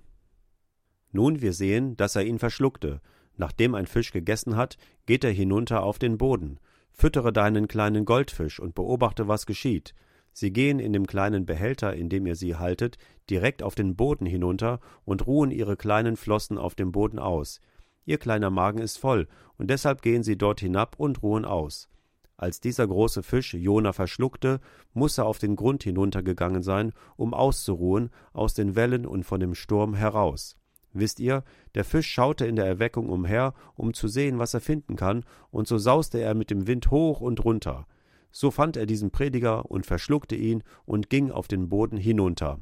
Nun, wir sehen, dass er ihn verschluckte. Nachdem ein Fisch gegessen hat, geht er hinunter auf den Boden. Füttere deinen kleinen Goldfisch und beobachte, was geschieht. Sie gehen in dem kleinen Behälter, in dem ihr sie haltet, direkt auf den Boden hinunter und ruhen ihre kleinen Flossen auf dem Boden aus. Ihr kleiner Magen ist voll, und deshalb gehen sie dort hinab und ruhen aus. Als dieser große Fisch Jona verschluckte, muß er auf den Grund hinuntergegangen sein, um auszuruhen aus den Wellen und von dem Sturm heraus. Wisst ihr, der Fisch schaute in der Erweckung umher, um zu sehen, was er finden kann, und so sauste er mit dem Wind hoch und runter. So fand er diesen Prediger und verschluckte ihn und ging auf den Boden hinunter.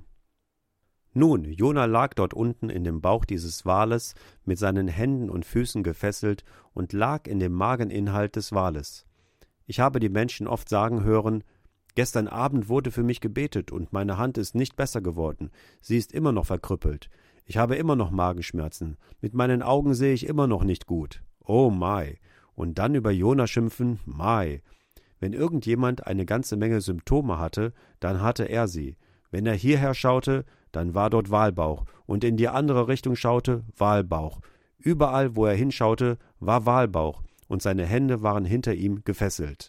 Nun, Jona lag dort unten in dem Bauch dieses Wales, mit seinen Händen und Füßen gefesselt, und lag in dem Mageninhalt des Wales. Ich habe die Menschen oft sagen hören: »Gestern Abend wurde für mich gebetet, und meine Hand ist nicht besser geworden. Sie ist immer noch verkrüppelt. Ich habe immer noch Magenschmerzen. Mit meinen Augen sehe ich immer noch nicht gut. Oh Mai!« Und dann über Jona schimpfen: Mai! Wenn irgendjemand eine ganze Menge Symptome hatte, dann hatte er sie. Wenn er hierher schaute, dann war dort Walbauch, und in die andere Richtung schaute, Walbauch. Überall, wo er hinschaute, war Walbauch, und seine Hände waren hinter ihm gefesselt.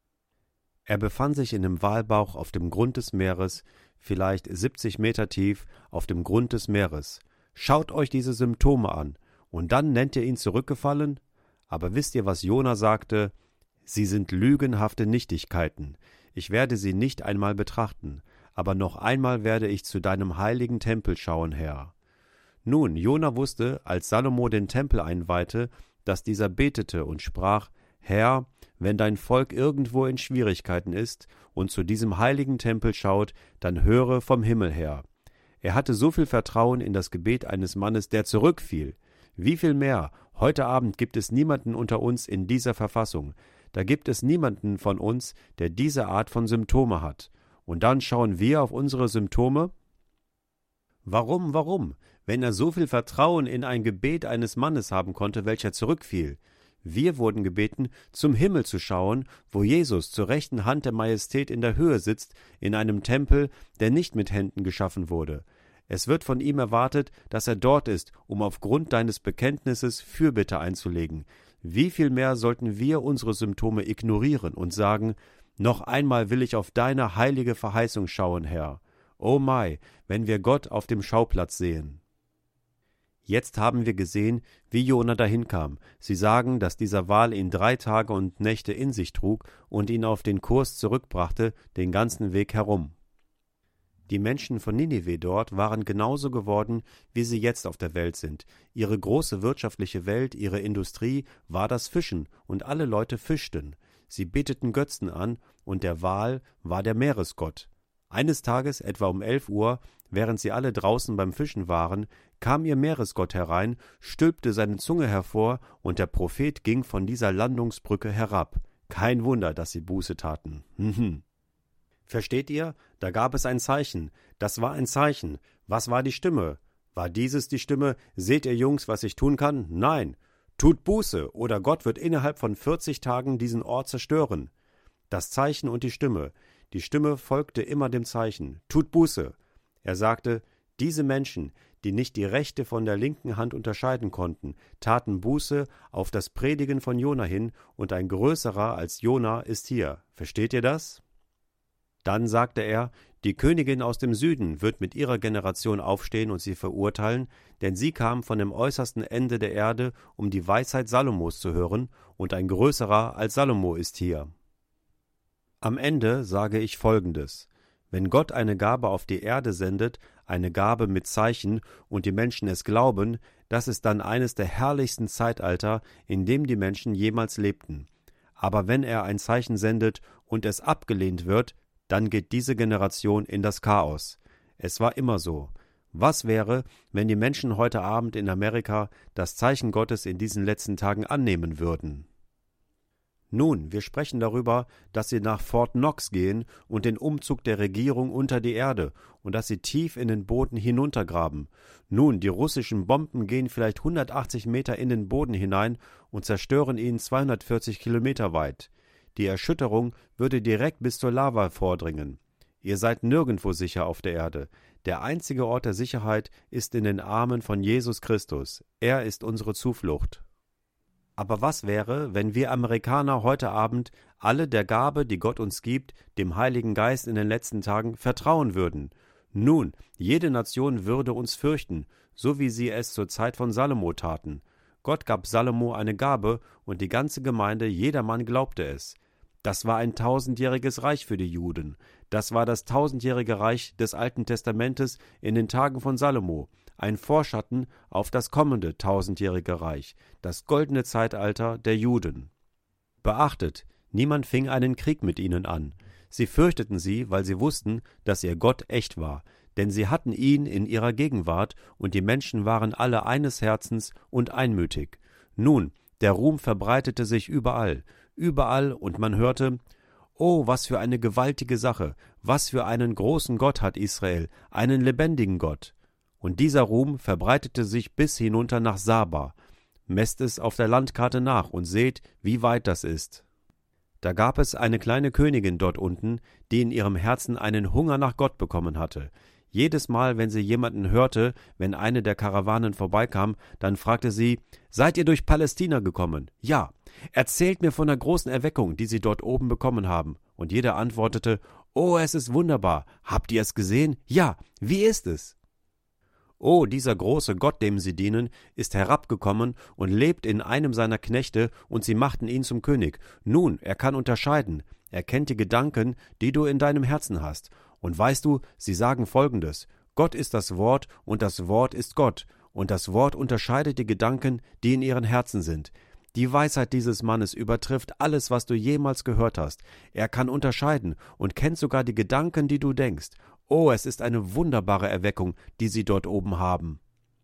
Er befand sich in dem Walbauch auf dem Grund des Meeres, vielleicht 70 Meter tief, auf dem Grund des Meeres. Schaut euch diese Symptome an, und dann nennt ihr ihn zurückgefallen? Aber wisst ihr, was Jona sagte? »Sie sind lügenhafte Nichtigkeiten. Ich werde sie nicht einmal betrachten, aber noch einmal werde ich zu deinem heiligen Tempel schauen, Herr.« Nun, Jona wusste, als Salomo den Tempel einweihte, dass dieser betete und sprach: »Herr, wenn dein Volk irgendwo in Schwierigkeiten ist und zu diesem heiligen Tempel schaut, dann höre vom Himmel her. Er hatte so viel Vertrauen in das Gebet eines Mannes, der zurückfiel. Wie viel mehr? Heute Abend gibt es niemanden unter uns in dieser Verfassung. Da gibt es niemanden von uns, der diese Art von Symptome hat. Und dann schauen wir auf unsere Symptome? Warum? Wenn er so viel Vertrauen in ein Gebet eines Mannes haben konnte, welcher zurückfiel. Wir wurden gebeten, zum Himmel zu schauen, wo Jesus zur rechten Hand der Majestät in der Höhe sitzt, in einem Tempel, der nicht mit Händen geschaffen wurde. Es wird von ihm erwartet, dass er dort ist, um aufgrund deines Bekenntnisses Fürbitte einzulegen. Wie viel mehr sollten wir unsere Symptome ignorieren und sagen, noch einmal will ich auf deine heilige Verheißung schauen, Herr. Oh mein, wenn wir Gott auf dem Schauplatz sehen. Jetzt haben wir gesehen, wie Jona dahin kam. Sie sagen, dass dieser Wal ihn 3 Tage und Nächte in sich trug und ihn auf den Kurs zurückbrachte, den ganzen Weg herum. Die Menschen von Ninive dort waren genauso geworden, wie sie jetzt auf der Welt sind. Ihre große wirtschaftliche Welt, ihre Industrie war das Fischen, und alle Leute fischten. Sie beteten Götzen an, und der Wal war der Meeresgott. Eines Tages, etwa um 11 Uhr, während sie alle draußen beim Fischen waren, kam ihr Meeresgott herein, stülpte seine Zunge hervor, und der Prophet ging von dieser Landungsbrücke herab. Kein Wunder, dass sie Buße taten. Versteht ihr? Da gab es ein Zeichen. Das war ein Zeichen. Was war die Stimme? War dieses die Stimme, seht ihr Jungs, was ich tun kann? Nein. Tut Buße, oder Gott wird innerhalb von 40 Tagen diesen Ort zerstören. Das Zeichen und die Stimme. Die Stimme folgte immer dem Zeichen. Tut Buße. Er sagte, diese Menschen, die nicht die rechte von der linken Hand unterscheiden konnten, taten Buße auf das Predigen von Jona hin, und ein größerer als Jona ist hier. Versteht ihr das? Dann sagte er, die Königin aus dem Süden wird mit ihrer Generation aufstehen und sie verurteilen, denn sie kam von dem äußersten Ende der Erde, um die Weisheit Salomos zu hören, und ein größerer als Salomo ist hier. Am Ende sage ich Folgendes: Wenn Gott eine Gabe auf die Erde sendet, eine Gabe mit Zeichen, und die Menschen es glauben, das ist dann eines der herrlichsten Zeitalter, in dem die Menschen jemals lebten. Aber wenn er ein Zeichen sendet und es abgelehnt wird, dann geht diese Generation in das Chaos. Es war immer so. Was wäre, wenn die Menschen heute Abend in Amerika das Zeichen Gottes in diesen letzten Tagen annehmen würden? Nun, wir sprechen darüber, dass sie nach Fort Knox gehen und den Umzug der Regierung unter die Erde und dass sie tief in den Boden hinuntergraben. Nun, die russischen Bomben gehen vielleicht 180 Meter in den Boden hinein und zerstören ihn 240 Kilometer weit. Die Erschütterung würde direkt bis zur Lava vordringen. Ihr seid nirgendwo sicher auf der Erde. Der einzige Ort der Sicherheit ist in den Armen von Jesus Christus. Er ist unsere Zuflucht. Aber was wäre, wenn wir Amerikaner heute Abend alle der Gabe, die Gott uns gibt, dem Heiligen Geist in den letzten Tagen, vertrauen würden? Nun, jede Nation würde uns fürchten, so wie sie es zur Zeit von Salomo taten. Gott gab Salomo eine Gabe, und die ganze Gemeinde, jedermann glaubte es. Das war ein 1000-jähriges Reich für die Juden. Das war das 1000-jährige Reich des Alten Testamentes in den Tagen von Salomo, ein Vorschatten auf das kommende 1000-jährige Reich, das goldene Zeitalter der Juden. Beachtet, niemand fing einen Krieg mit ihnen an. Sie fürchteten sie, weil sie wussten, dass ihr Gott echt war, denn sie hatten ihn in ihrer Gegenwart, und die Menschen waren alle eines Herzens und einmütig. Nun, der Ruhm verbreitete sich überall, und man hörte, oh, was für eine gewaltige Sache, was für einen großen Gott hat Israel, einen lebendigen Gott. Und dieser Ruhm verbreitete sich bis hinunter nach Saba. Messt es auf der Landkarte nach und seht, wie weit das ist. Da gab es eine kleine Königin dort unten, die in ihrem Herzen einen Hunger nach Gott bekommen hatte. Jedes Mal, wenn sie jemanden hörte, wenn eine der Karawanen vorbeikam, dann fragte sie, seid ihr durch Palästina gekommen? Ja. Erzählt mir von der großen Erweckung, die sie dort oben bekommen haben. Und jeder antwortete, oh, es ist wunderbar. Habt ihr es gesehen? Ja. Wie ist es? Oh, dieser große Gott, dem sie dienen, ist herabgekommen und lebt in einem seiner Knechte, und sie machten ihn zum König. Nun, er kann unterscheiden. Er kennt die Gedanken, die du in deinem Herzen hast. Und weißt du, sie sagen Folgendes: Gott ist das Wort, und das Wort ist Gott, und das Wort unterscheidet die Gedanken, die in ihren Herzen sind. Die Weisheit dieses Mannes übertrifft alles, was du jemals gehört hast. Er kann unterscheiden und kennt sogar die Gedanken, die du denkst. Oh, es ist eine wunderbare Erweckung, die sie dort oben haben.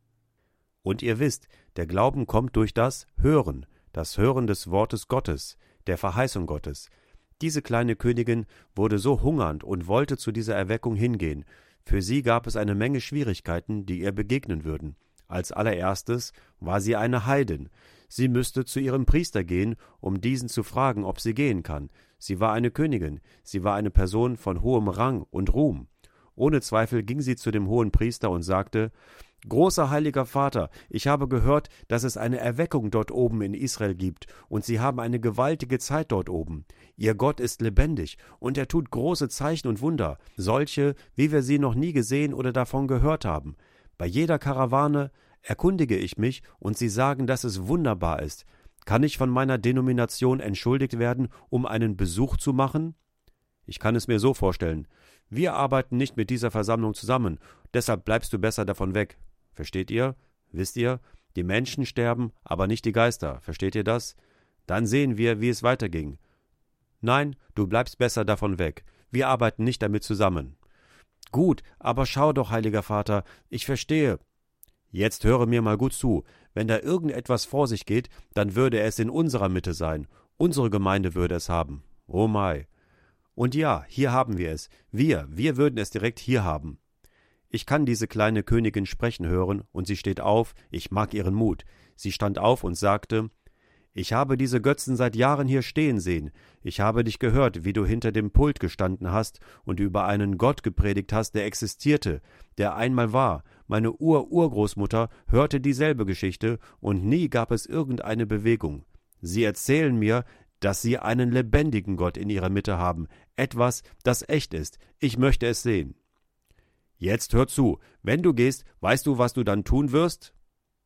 Und ihr wisst, der Glauben kommt durch das Hören des Wortes Gottes, der Verheißung Gottes. Diese kleine Königin wurde so hungernd und wollte zu dieser Erweckung hingehen. Für sie gab es eine Menge Schwierigkeiten, die ihr begegnen würden. Als allererstes war sie eine Heidin. Sie müsste zu ihrem Priester gehen, um diesen zu fragen, ob sie gehen kann. Sie war eine Königin, sie war eine Person von hohem Rang und Ruhm. Ohne Zweifel ging sie zu dem hohen Priester und sagte: »Großer heiliger Vater, ich habe gehört, dass es eine Erweckung dort oben in Israel gibt, und sie haben eine gewaltige Zeit dort oben. Ihr Gott ist lebendig, und er tut große Zeichen und Wunder, solche, wie wir sie noch nie gesehen oder davon gehört haben. Bei jeder Karawane erkundige ich mich, und sie sagen, dass es wunderbar ist. Kann ich von meiner Denomination entschuldigt werden, um einen Besuch zu machen?« Ich kann es mir so vorstellen: Wir arbeiten nicht mit dieser Versammlung zusammen, deshalb bleibst du besser davon weg. Versteht ihr? Wisst ihr? Die Menschen sterben, aber nicht die Geister. Versteht ihr das? Dann sehen wir, wie es weiterging. Nein, du bleibst besser davon weg. Wir arbeiten nicht damit zusammen. Gut, aber schau doch, heiliger Vater, ich verstehe. Jetzt höre mir mal gut zu. Wenn da irgendetwas vor sich geht, dann würde es in unserer Mitte sein. Unsere Gemeinde würde es haben. Oh mein. Und ja, hier haben wir es. Wir würden es direkt hier haben. Ich kann diese kleine Königin sprechen hören, und sie steht auf, ich mag ihren Mut. Sie stand auf und sagte: »Ich habe diese Götzen seit Jahren hier stehen sehen. Ich habe dich gehört, wie du hinter dem Pult gestanden hast und über einen Gott gepredigt hast, der existierte, der einmal war. Meine Urgroßmutter hörte dieselbe Geschichte, und nie gab es irgendeine Bewegung. Sie erzählen mir, dass sie einen lebendigen Gott in ihrer Mitte haben, etwas, das echt ist. Ich möchte es sehen.« Jetzt hör zu, wenn du gehst, weißt du, was du dann tun wirst?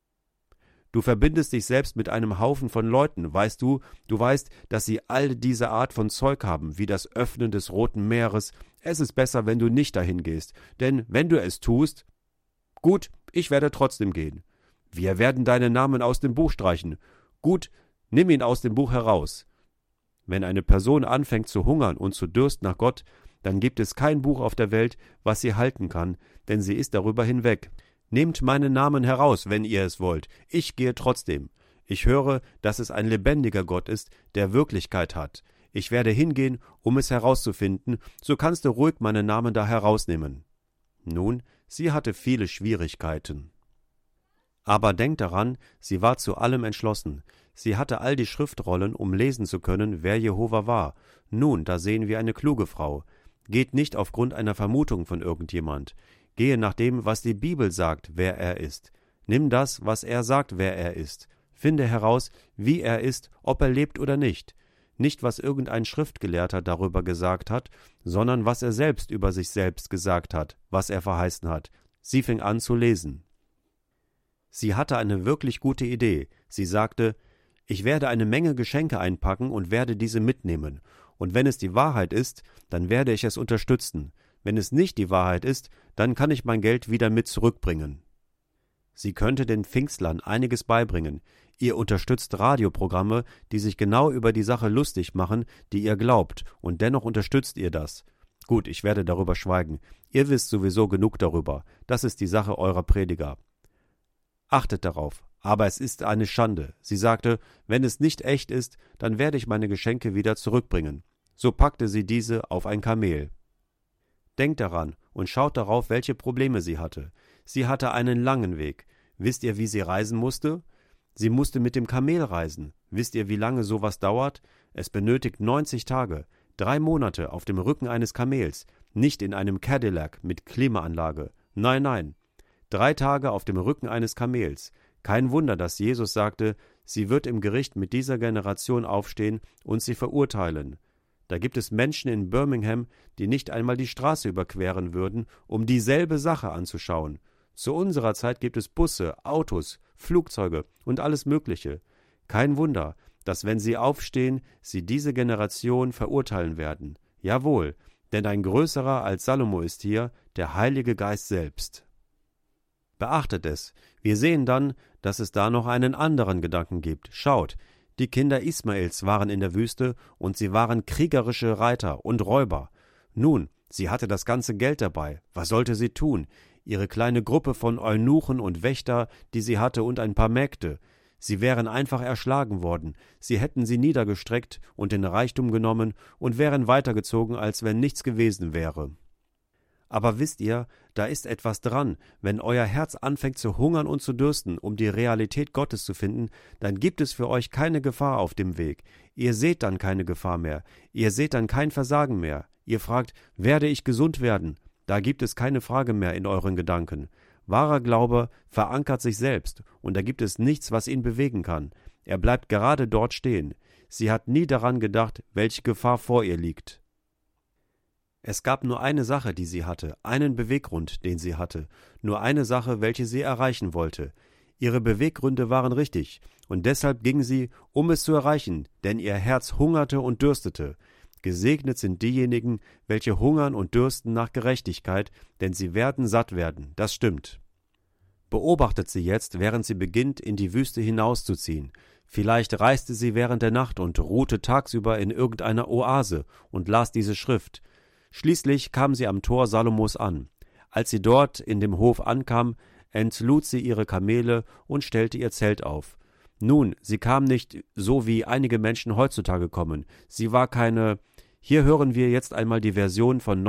Du verbindest dich selbst mit einem Haufen von Leuten, weißt du weißt, dass sie all diese Art von Zeug haben, wie das Öffnen des Roten Meeres. Es ist besser, wenn du nicht dahin gehst, denn wenn du es tust… Gut, ich werde trotzdem gehen. Wir werden deinen Namen aus dem Buch streichen. Gut, nimm ihn aus dem Buch heraus. Wenn eine Person anfängt zu hungern und zu dürsten nach Gott, dann gibt es kein Buch auf der Welt, was sie halten kann, denn sie ist darüber hinweg. Nehmt meinen Namen heraus, wenn ihr es wollt. Ich gehe trotzdem. Ich höre, dass es ein lebendiger Gott ist, der Wirklichkeit hat. Ich werde hingehen, um es herauszufinden, so kannst du ruhig meinen Namen da herausnehmen. Nun, sie hatte viele Schwierigkeiten. Aber denkt daran, sie war zu allem entschlossen. Sie hatte all die Schriftrollen, um lesen zu können, wer Jehova war. Nun, da sehen wir eine kluge Frau. Geht nicht aufgrund einer Vermutung von irgendjemand. Gehe nach dem, was die Bibel sagt, wer er ist. Nimm das, was er sagt, wer er ist. Finde heraus, wie er ist, ob er lebt oder nicht. Nicht, was irgendein Schriftgelehrter darüber gesagt hat, sondern was er selbst über sich selbst gesagt hat, was er verheißen hat. Sie fing an zu lesen. Sie hatte eine wirklich gute Idee. Sie sagte: Ich werde eine Menge Geschenke einpacken und werde diese mitnehmen. Und wenn es die Wahrheit ist, dann werde ich es unterstützen. Wenn es nicht die Wahrheit ist, dann kann ich mein Geld wieder mit zurückbringen. Sie könnte den Pfingstlern einiges beibringen. Ihr unterstützt Radioprogramme, die sich genau über die Sache lustig machen, die ihr glaubt, und dennoch unterstützt ihr das. Gut, ich werde darüber schweigen. Ihr wisst sowieso genug darüber. Das ist die Sache eurer Prediger. Achtet darauf. Aber es ist eine Schande. Sie sagte, wenn es nicht echt ist, dann werde ich meine Geschenke wieder zurückbringen. So packte sie diese auf ein Kamel. Denkt daran und schaut darauf, welche Probleme sie hatte. Sie hatte einen langen Weg. Wisst ihr, wie sie reisen musste? Sie musste mit dem Kamel reisen. Wisst ihr, wie lange sowas dauert? Es benötigt 90 Tage, 3 Monate auf dem Rücken eines Kamels, nicht in einem Cadillac mit Klimaanlage. Nein, nein. 3 Tage auf dem Rücken eines Kamels. Kein Wunder, dass Jesus sagte, sie wird im Gericht mit dieser Generation aufstehen und sie verurteilen. Da gibt es Menschen in Birmingham, die nicht einmal die Straße überqueren würden, um dieselbe Sache anzuschauen. Zu unserer Zeit gibt es Busse, Autos, Flugzeuge und alles Mögliche. Kein Wunder, dass, wenn sie aufstehen, sie diese Generation verurteilen werden. Jawohl, denn ein Größerer als Salomo ist hier, der Heilige Geist selbst. Beachtet es. Wir sehen dann, dass es da noch einen anderen Gedanken gibt. Schaut, die Kinder Ismaels waren in der Wüste und sie waren kriegerische Reiter und Räuber. Nun, Sie hatte das ganze Geld dabei. Was sollte sie tun? Ihre kleine Gruppe von Eunuchen und Wächter, die sie hatte, und ein paar Mägde. Sie wären einfach erschlagen worden. Sie hätten sie niedergestreckt und den Reichtum genommen und wären weitergezogen, als wenn nichts gewesen wäre. Aber wisst ihr, da ist etwas dran. Wenn euer Herz anfängt zu hungern und zu dürsten, um die Realität Gottes zu finden, dann gibt es für euch keine Gefahr auf dem Weg. Ihr seht dann keine Gefahr mehr. Ihr seht dann kein Versagen mehr. Ihr fragt, werde ich gesund werden? Da gibt es keine Frage mehr in euren Gedanken. Wahrer Glaube verankert sich selbst, und da gibt es nichts, was ihn bewegen kann. Er bleibt gerade dort stehen. Sie hat nie daran gedacht, welche Gefahr vor ihr liegt. Es gab nur eine Sache, die sie hatte, einen Beweggrund, den sie hatte, nur eine Sache, welche sie erreichen wollte. Ihre Beweggründe waren richtig, und deshalb ging sie, um es zu erreichen, denn ihr Herz hungerte und dürstete. Gesegnet sind diejenigen, welche hungern und dürsten nach Gerechtigkeit, denn sie werden satt werden, das stimmt. Beobachtet sie jetzt, während sie beginnt, in die Wüste hinauszuziehen. Vielleicht reiste sie während der Nacht und ruhte tagsüber in irgendeiner Oase und las diese Schrift. Schließlich kam sie am Tor Salomos an. Als sie dort in dem Hof ankam, entlud sie ihre Kamele und stellte ihr Zelt auf. Nun, sie kam nicht so, wie einige Menschen heutzutage kommen. Sie war keine. Hier hören wir jetzt einmal die Version von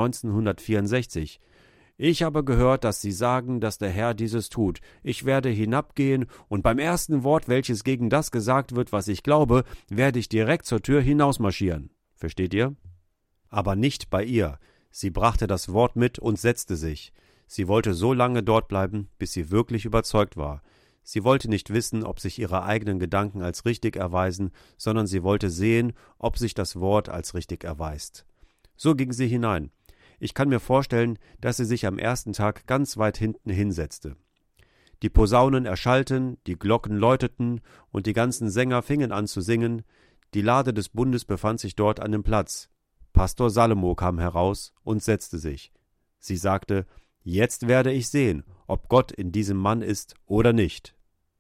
1964. Ich habe gehört, dass sie sagen, dass der Herr dieses tut. Ich werde hinabgehen, und beim ersten Wort, welches gegen das gesagt wird, was ich glaube, werde ich direkt zur Tür hinausmarschieren. Versteht ihr? Aber nicht bei ihr. Sie brachte das Wort mit und setzte sich. Sie wollte so lange dort bleiben, bis sie wirklich überzeugt war. Sie wollte nicht wissen, ob sich ihre eigenen Gedanken als richtig erweisen, sondern sie wollte sehen, ob sich das Wort als richtig erweist. So ging sie hinein. Ich kann mir vorstellen, dass sie sich am ersten Tag ganz weit hinten hinsetzte. Die Posaunen erschallten, die Glocken läuteten und die ganzen Sänger fingen an zu singen. Die Lade des Bundes befand sich dort an dem Platz. Pastor Salomo kam heraus und setzte sich. Sie sagte, jetzt werde ich sehen, ob Gott in diesem Mann ist oder nicht.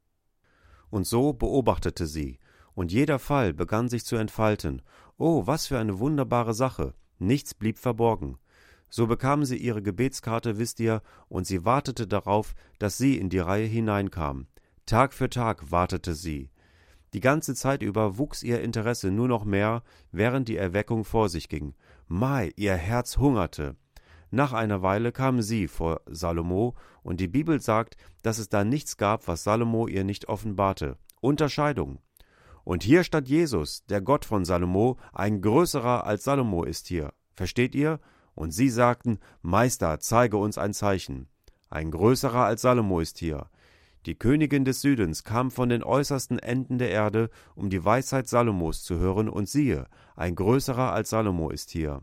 Und so beobachtete sie, und jeder Fall begann sich zu entfalten. Oh, was für eine wunderbare Sache! Nichts blieb verborgen. So bekam sie ihre Gebetskarte, wisst ihr, und sie wartete darauf, dass sie in die Reihe hineinkam. Tag für Tag wartete sie. Die ganze Zeit über wuchs ihr Interesse nur noch mehr, während die Erweckung vor sich ging. Mai, ihr Herz hungerte. Nach einer Weile kam sie vor Salomo, und die Bibel sagt, dass es da nichts gab, was Salomo ihr nicht offenbarte. Unterscheidung. Und hier stand Jesus, der Gott von Salomo, ein größerer als Salomo ist hier. Versteht ihr? Und sie sagten, Meister, zeige uns ein Zeichen. Ein größerer als Salomo ist hier. Die Königin des Südens kam von den äußersten Enden der Erde, um die Weisheit Salomos zu hören, und siehe, ein größerer als Salomo ist hier.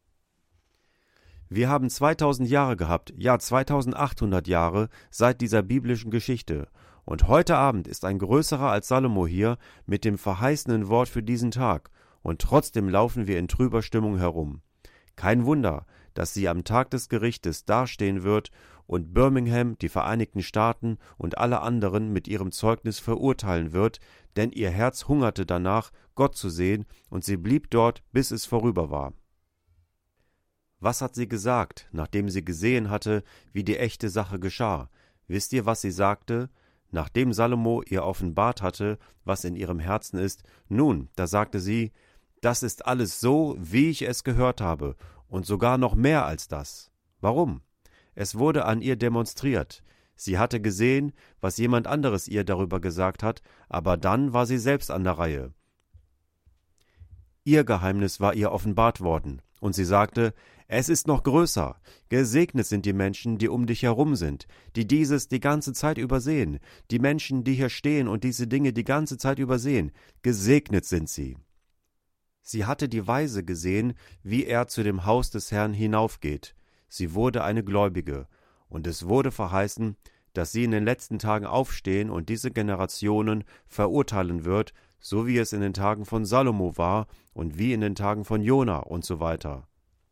Wir haben 2000 Jahre gehabt, ja 2800 Jahre seit dieser biblischen Geschichte. Und heute Abend ist ein größerer als Salomo hier mit dem verheißenen Wort für diesen Tag. Und trotzdem laufen wir in trüber Stimmung herum. Kein Wunder, dass sie am Tag des Gerichtes dastehen wird und Birmingham, die Vereinigten Staaten und alle anderen mit ihrem Zeugnis verurteilen wird, denn ihr Herz hungerte danach, Gott zu sehen, und sie blieb dort, bis es vorüber war. Was hat sie gesagt, nachdem sie gesehen hatte, wie die echte Sache geschah? Wisst ihr, was sie sagte? Nachdem Salomo ihr offenbart hatte, was in ihrem Herzen ist, nun, da sagte sie, das ist alles so, wie ich es gehört habe, und sogar noch mehr als das. Warum? Es wurde an ihr demonstriert. Sie hatte gesehen, was jemand anderes ihr darüber gesagt hat, aber dann war sie selbst an der Reihe. Ihr Geheimnis war ihr offenbart worden, und sie sagte, es ist noch größer. Gesegnet sind die Menschen, die um dich herum sind, die dieses die ganze Zeit übersehen, die Menschen, die hier stehen und diese Dinge die ganze Zeit übersehen. Gesegnet sind sie. Sie hatte die Weise gesehen, wie er zu dem Haus des Herrn hinaufgeht. Sie wurde eine Gläubige, und es wurde verheißen, dass sie in den letzten Tagen aufstehen und diese Generationen verurteilen wird, so wie es in den Tagen von Salomo war und wie in den Tagen von Jona und so weiter.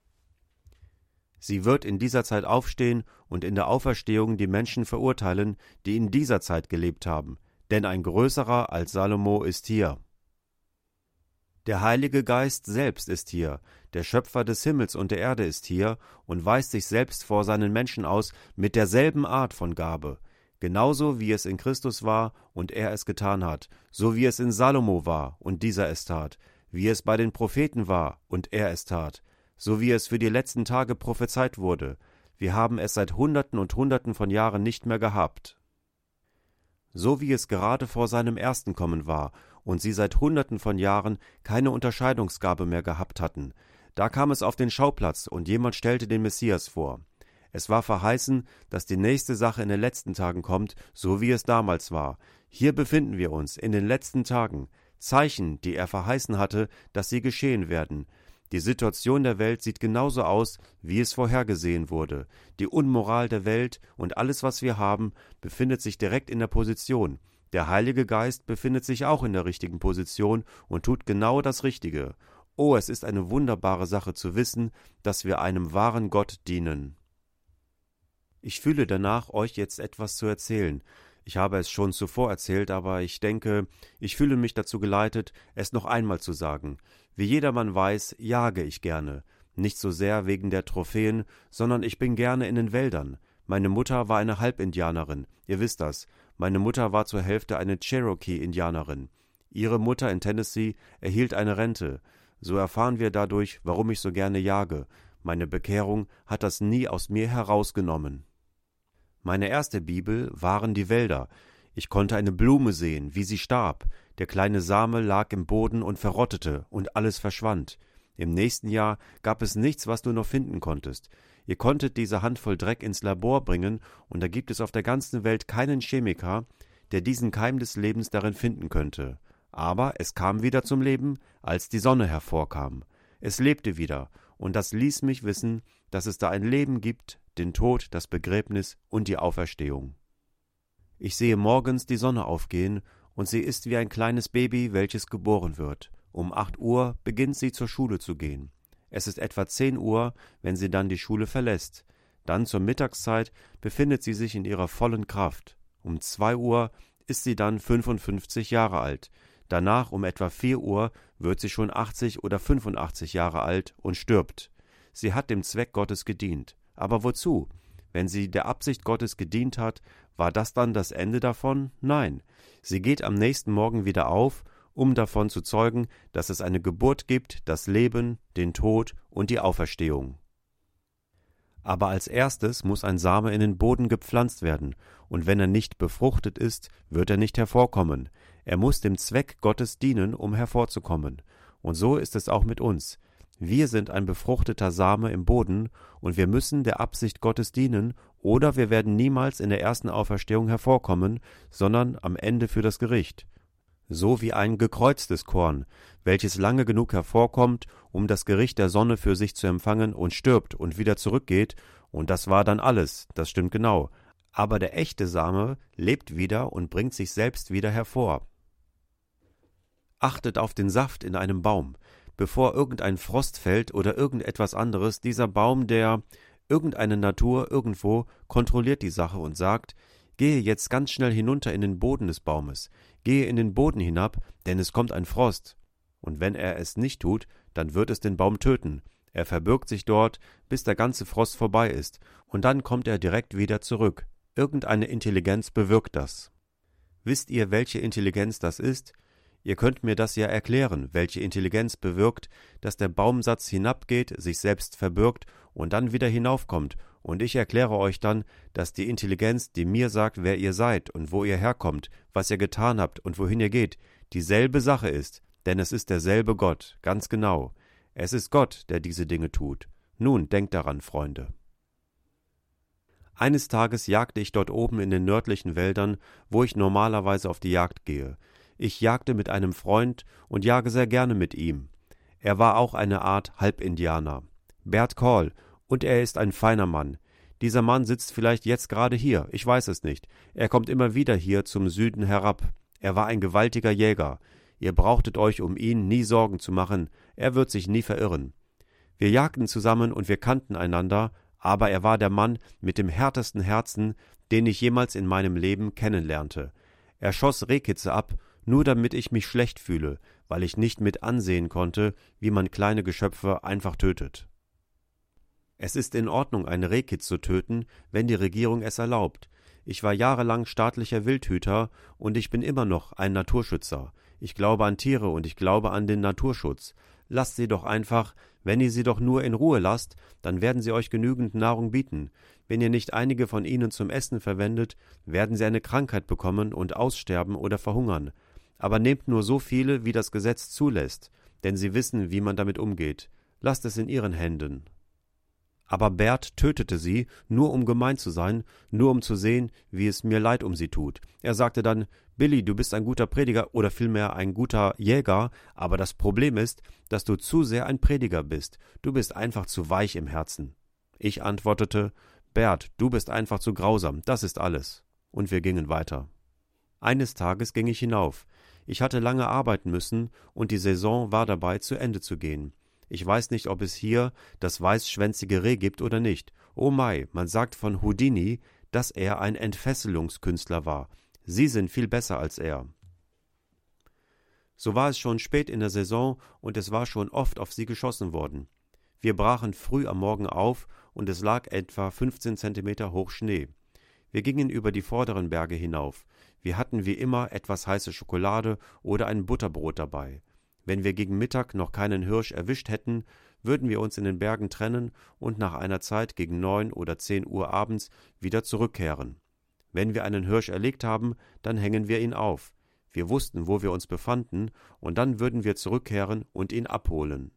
Sie wird in dieser Zeit aufstehen und in der Auferstehung die Menschen verurteilen, die in dieser Zeit gelebt haben, denn ein größerer als Salomo ist hier. Der Heilige Geist selbst ist hier, der Schöpfer des Himmels und der Erde ist hier und weist sich selbst vor seinen Menschen aus mit derselben Art von Gabe, genauso wie es in Christus war und er es getan hat, so wie es in Salomo war und dieser es tat, wie es bei den Propheten war und er es tat, so wie es für die letzten Tage prophezeit wurde. Wir haben es seit Hunderten und Hunderten von Jahren nicht mehr gehabt. So wie es gerade vor seinem ersten Kommen war und sie seit Hunderten von Jahren keine Unterscheidungsgabe mehr gehabt hatten. Da kam es auf den Schauplatz und jemand stellte den Messias vor. Es war verheißen, dass die nächste Sache in den letzten Tagen kommt, so wie es damals war. Hier befinden wir uns in den letzten Tagen. Zeichen, die er verheißen hatte, dass sie geschehen werden. Die Situation der Welt sieht genauso aus, wie es vorhergesehen wurde. Die Unmoral der Welt und alles, was wir haben, befindet sich direkt in der Position. Der Heilige Geist befindet sich auch in der richtigen Position und tut genau das Richtige. Oh, es ist eine wunderbare Sache zu wissen, dass wir einem wahren Gott dienen. Ich fühle danach, euch jetzt etwas zu erzählen. Ich habe es schon zuvor erzählt, aber ich denke, ich fühle mich dazu geleitet, es noch einmal zu sagen. Wie jedermann weiß, jage ich gerne. Nicht so sehr wegen der Trophäen, sondern ich bin gerne in den Wäldern. Meine Mutter war eine Halbindianerin, ihr wisst das. Meine Mutter war zur Hälfte eine Cherokee-Indianerin. Ihre Mutter in Tennessee erhielt eine Rente. So erfahren wir dadurch, warum ich so gerne jage. Meine Bekehrung hat das nie aus mir herausgenommen. Meine erste Bibel waren die Wälder. Ich konnte eine Blume sehen, wie sie starb. Der kleine Same lag im Boden und verrottete, und alles verschwand. Im nächsten Jahr gab es nichts, was du noch finden konntest. Ihr konntet diese Handvoll Dreck ins Labor bringen, und da gibt es auf der ganzen Welt keinen Chemiker, der diesen Keim des Lebens darin finden könnte. Aber es kam wieder zum Leben, als die Sonne hervorkam. Es lebte wieder, und das ließ mich wissen, dass es da ein Leben gibt, den Tod, das Begräbnis und die Auferstehung. Ich sehe morgens die Sonne aufgehen, und sie ist wie ein kleines Baby, welches geboren wird. Um 8 Uhr beginnt sie zur Schule zu gehen. Es ist etwa 10 Uhr, wenn sie dann die Schule verlässt. Dann zur Mittagszeit befindet sie sich in ihrer vollen Kraft. Um 2 Uhr ist sie dann 55 Jahre alt. Danach um etwa 4 Uhr wird sie schon 80 oder 85 Jahre alt und stirbt. Sie hat dem Zweck Gottes gedient. Aber wozu? Wenn sie der Absicht Gottes gedient hat, war das dann das Ende davon? Nein. Sie geht am nächsten Morgen wieder auf, um davon zu zeugen, dass es eine Geburt gibt, das Leben, den Tod und die Auferstehung. Aber als erstes muss ein Same in den Boden gepflanzt werden, und wenn er nicht befruchtet ist, wird er nicht hervorkommen. Er muss dem Zweck Gottes dienen, um hervorzukommen. Und so ist es auch mit uns. Wir sind ein befruchteter Same im Boden, und wir müssen der Absicht Gottes dienen, oder wir werden niemals in der ersten Auferstehung hervorkommen, sondern am Ende für das Gericht. So wie ein gekreuztes Korn, welches lange genug hervorkommt, um das Gericht der Sonne für sich zu empfangen und stirbt und wieder zurückgeht, und das war dann alles, das stimmt genau. Aber der echte Same lebt wieder und bringt sich selbst wieder hervor. Achtet auf den Saft in einem Baum. Bevor irgendein Frost fällt oder irgendetwas anderes, dieser Baum, der irgendeine Natur irgendwo kontrolliert die Sache und sagt, gehe jetzt ganz schnell hinunter in den Boden des Baumes, gehe in den Boden hinab, denn es kommt ein Frost. Und wenn er es nicht tut, dann wird es den Baum töten. Er verbirgt sich dort, bis der ganze Frost vorbei ist, und dann kommt er direkt wieder zurück. Irgendeine Intelligenz bewirkt das. Wisst ihr, welche Intelligenz das ist? Ihr könnt mir das ja erklären, welche Intelligenz bewirkt, dass der Baumsatz hinabgeht, sich selbst verbirgt und dann wieder hinaufkommt, und ich erkläre euch dann, dass die Intelligenz, die mir sagt, wer ihr seid und wo ihr herkommt, was ihr getan habt und wohin ihr geht, dieselbe Sache ist, denn es ist derselbe Gott, ganz genau. Es ist Gott, der diese Dinge tut. Nun, denkt daran, Freunde. Eines Tages jagte ich dort oben in den nördlichen Wäldern, wo ich normalerweise auf die Jagd gehe. Ich jagte mit einem Freund und jage sehr gerne mit ihm. Er war auch eine Art Halbindianer. Bert Call, und er ist ein feiner Mann. Dieser Mann sitzt vielleicht jetzt gerade hier, ich weiß es nicht. Er kommt immer wieder hier zum Süden herab. Er war ein gewaltiger Jäger. Ihr brauchtet euch um ihn nie Sorgen zu machen, er wird sich nie verirren. Wir jagten zusammen und wir kannten einander, aber er war der Mann mit dem härtesten Herzen, den ich jemals in meinem Leben kennenlernte. Er schoss Rehkitze ab, nur damit ich mich schlecht fühle, weil ich nicht mit ansehen konnte, wie man kleine Geschöpfe einfach tötet. Es ist in Ordnung, ein Rehkitz zu töten, wenn die Regierung es erlaubt. Ich war jahrelang staatlicher Wildhüter und ich bin immer noch ein Naturschützer. Ich glaube an Tiere und ich glaube an den Naturschutz. Lasst sie doch einfach, wenn ihr sie doch nur in Ruhe lasst, dann werden sie euch genügend Nahrung bieten. Wenn ihr nicht einige von ihnen zum Essen verwendet, werden sie eine Krankheit bekommen und aussterben oder verhungern. Aber nehmt nur so viele, wie das Gesetz zulässt, denn sie wissen, wie man damit umgeht. Lasst es in ihren Händen. Aber Bert tötete sie, nur um gemein zu sein, nur um zu sehen, wie es mir leid um sie tut. Er sagte dann, Billy, du bist ein guter Prediger oder vielmehr ein guter Jäger, aber das Problem ist, dass du zu sehr ein Prediger bist. Du bist einfach zu weich im Herzen. Ich antwortete, Bert, du bist einfach zu grausam, das ist alles. Und wir gingen weiter. Eines Tages ging ich hinauf. Ich hatte lange arbeiten müssen und die Saison war dabei, zu Ende zu gehen. Ich weiß nicht, ob es hier das weißschwänzige Reh gibt oder nicht. Oh mei, man sagt von Houdini, dass er ein Entfesselungskünstler war. Sie sind viel besser als er. So war es schon spät in der Saison und es war schon oft auf sie geschossen worden. Wir brachen früh am Morgen auf und es lag etwa 15 Zentimeter hoch Schnee. Wir gingen über die vorderen Berge hinauf. Wir hatten wie immer etwas heiße Schokolade oder ein Butterbrot dabei. Wenn wir gegen Mittag noch keinen Hirsch erwischt hätten, würden wir uns in den Bergen trennen und nach einer Zeit gegen 9 oder 10 Uhr abends wieder zurückkehren. Wenn wir einen Hirsch erlegt haben, dann hängen wir ihn auf. Wir wussten, wo wir uns befanden, und dann würden wir zurückkehren und ihn abholen.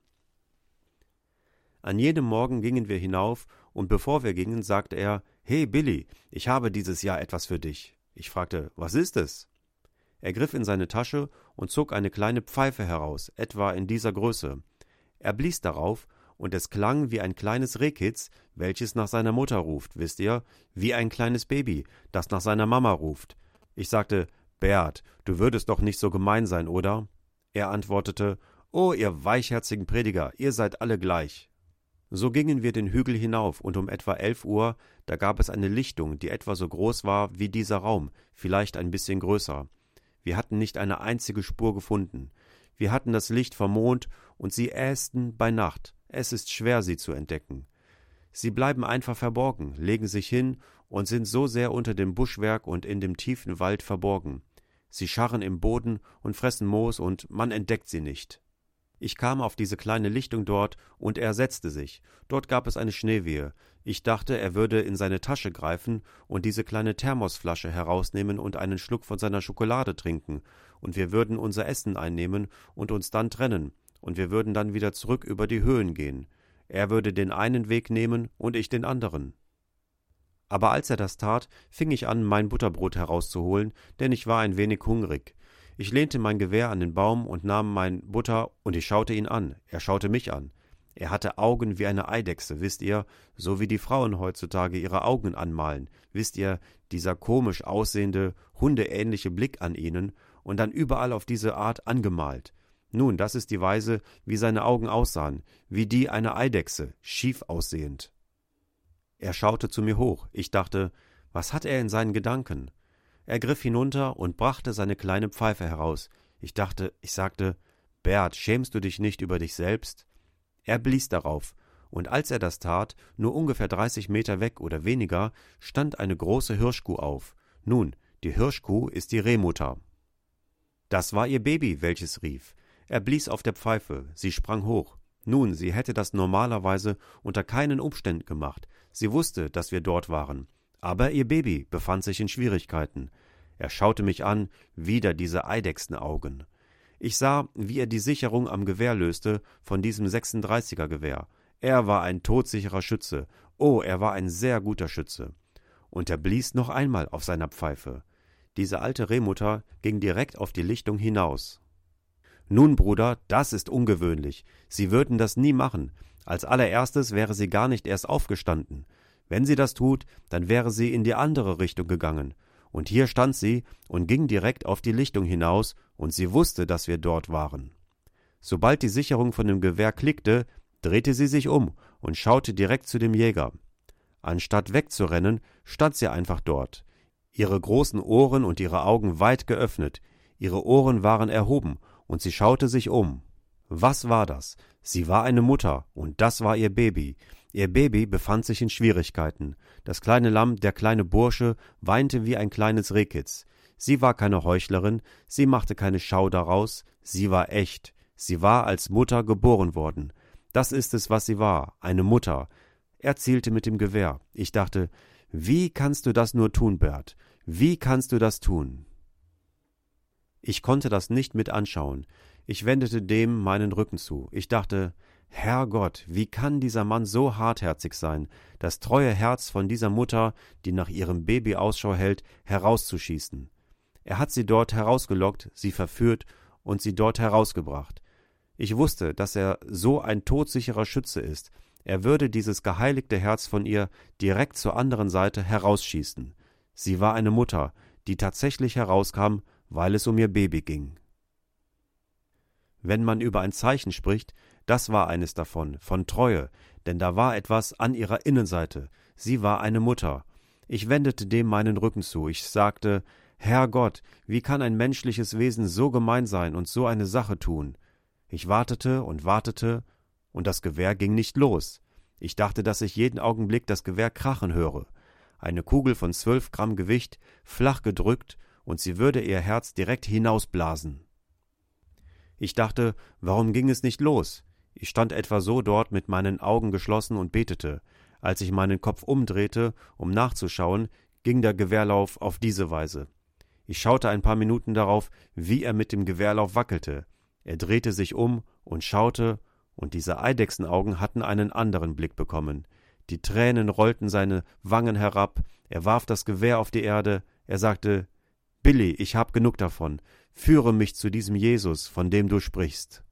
An jedem Morgen gingen wir hinauf, und bevor wir gingen, sagte er, »Hey Billy, ich habe dieses Jahr etwas für dich.« Ich fragte, »Was ist es?« Er griff in seine Tasche und zog eine kleine Pfeife heraus, etwa in dieser Größe. Er blies darauf, und es klang wie ein kleines Rehkitz, welches nach seiner Mutter ruft, wisst ihr, wie ein kleines Baby, das nach seiner Mama ruft. Ich sagte, »Bert, du würdest doch nicht so gemein sein, oder?« Er antwortete, »Oh, ihr weichherzigen Prediger, ihr seid alle gleich.« So gingen wir den Hügel hinauf, und um etwa 11 Uhr, da gab es eine Lichtung, die etwa so groß war wie dieser Raum, vielleicht ein bisschen größer. Wir hatten nicht eine einzige Spur gefunden. Wir hatten das Licht vom Mond, und sie ästen bei Nacht. Es ist schwer, sie zu entdecken. Sie bleiben einfach verborgen, legen sich hin und sind so sehr unter dem Buschwerk und in dem tiefen Wald verborgen. Sie scharren im Boden und fressen Moos, und man entdeckt sie nicht. Ich kam auf diese kleine Lichtung dort, und er setzte sich. Dort gab es eine Schneewehe. Ich dachte, er würde in seine Tasche greifen und diese kleine Thermosflasche herausnehmen und einen Schluck von seiner Schokolade trinken, und wir würden unser Essen einnehmen und uns dann trennen, und wir würden dann wieder zurück über die Höhen gehen. Er würde den einen Weg nehmen und ich den anderen. Aber als er das tat, fing ich an, mein Butterbrot herauszuholen, denn ich war ein wenig hungrig. Ich lehnte mein Gewehr an den Baum und nahm mein Butter, und ich schaute ihn an. Er schaute mich an. Er hatte Augen wie eine Eidechse, wisst ihr, so wie die Frauen heutzutage ihre Augen anmalen. Wisst ihr, dieser komisch aussehende, hundeähnliche Blick an ihnen und dann überall auf diese Art angemalt. Nun, das ist die Weise, wie seine Augen aussahen, wie die einer Eidechse, schief aussehend. Er schaute zu mir hoch. Ich dachte, was hat er in seinen Gedanken? Er griff hinunter und brachte seine kleine Pfeife heraus. Ich sagte, Bert, schämst du dich nicht über dich selbst? Er blies darauf, und als er das tat, nur ungefähr 30 Meter weg oder weniger, stand eine große Hirschkuh auf. Nun, die Hirschkuh ist die Rehmutter. Das war ihr Baby, welches rief. Er blies auf der Pfeife, sie sprang hoch. Nun, sie hätte das normalerweise unter keinen Umständen gemacht. Sie wusste, dass wir dort waren. Aber ihr Baby befand sich in Schwierigkeiten. Er schaute mich an, wieder diese Eidechsenaugen. Ich sah, wie er die Sicherung am Gewehr löste von diesem 36er Gewehr. Er war ein todsicherer Schütze. Oh, er war ein sehr guter Schütze. Und er blies noch einmal auf seiner Pfeife. Diese alte Rehmutter ging direkt auf die Lichtung hinaus. Nun, Bruder, das ist ungewöhnlich. Sie würden das nie machen. Als allererstes wäre sie gar nicht erst aufgestanden. Wenn sie das tut, dann wäre sie in die andere Richtung gegangen. Und hier stand sie und ging direkt auf die Lichtung hinaus, und sie wusste, dass wir dort waren. Sobald die Sicherung von dem Gewehr klickte, drehte sie sich um und schaute direkt zu dem Jäger. Anstatt wegzurennen, stand sie einfach dort, ihre großen Ohren und ihre Augen weit geöffnet. Ihre Ohren waren erhoben, und sie schaute sich um. Was war das? Sie war eine Mutter, und das war ihr Baby. Ihr Baby befand sich in Schwierigkeiten. Das kleine Lamm, der kleine Bursche, weinte wie ein kleines Rehkitz. Sie war keine Heuchlerin, sie machte keine Schau daraus, sie war echt. Sie war als Mutter geboren worden. Das ist es, was sie war, eine Mutter. Er zielte mit dem Gewehr. Ich dachte, wie kannst du das nur tun, Bert? Wie kannst du das tun? Ich konnte das nicht mit anschauen. Ich wendete dem meinen Rücken zu. Ich dachte, Herrgott, wie kann dieser Mann so hartherzig sein, das treue Herz von dieser Mutter, die nach ihrem Baby Ausschau hält, herauszuschießen? Er hat sie dort herausgelockt, sie verführt und sie dort herausgebracht. Ich wusste, dass er so ein todsicherer Schütze ist. Er würde dieses geheiligte Herz von ihr direkt zur anderen Seite herausschießen. Sie war eine Mutter, die tatsächlich herauskam, weil es um ihr Baby ging. Wenn man über ein Zeichen spricht, das war eines davon, von Treue, denn da war etwas an ihrer Innenseite. Sie war eine Mutter. Ich wendete dem meinen Rücken zu. Ich sagte, Herrgott, wie kann ein menschliches Wesen so gemein sein und so eine Sache tun? Ich wartete, und das Gewehr ging nicht los. Ich dachte, dass ich jeden Augenblick das Gewehr krachen höre. Eine Kugel von 12 Gramm Gewicht, flach gedrückt, und sie würde ihr Herz direkt hinausblasen. Ich dachte, warum ging es nicht los? Ich stand etwa so dort mit meinen Augen geschlossen und betete. Als ich meinen Kopf umdrehte, um nachzuschauen, ging der Gewehrlauf auf diese Weise. Ich schaute ein paar Minuten darauf, wie er mit dem Gewehrlauf wackelte. Er drehte sich um und schaute, und diese Eidechsenaugen hatten einen anderen Blick bekommen. Die Tränen rollten seine Wangen herab, er warf das Gewehr auf die Erde, er sagte, »Billy, ich hab genug davon, führe mich zu diesem Jesus, von dem du sprichst.«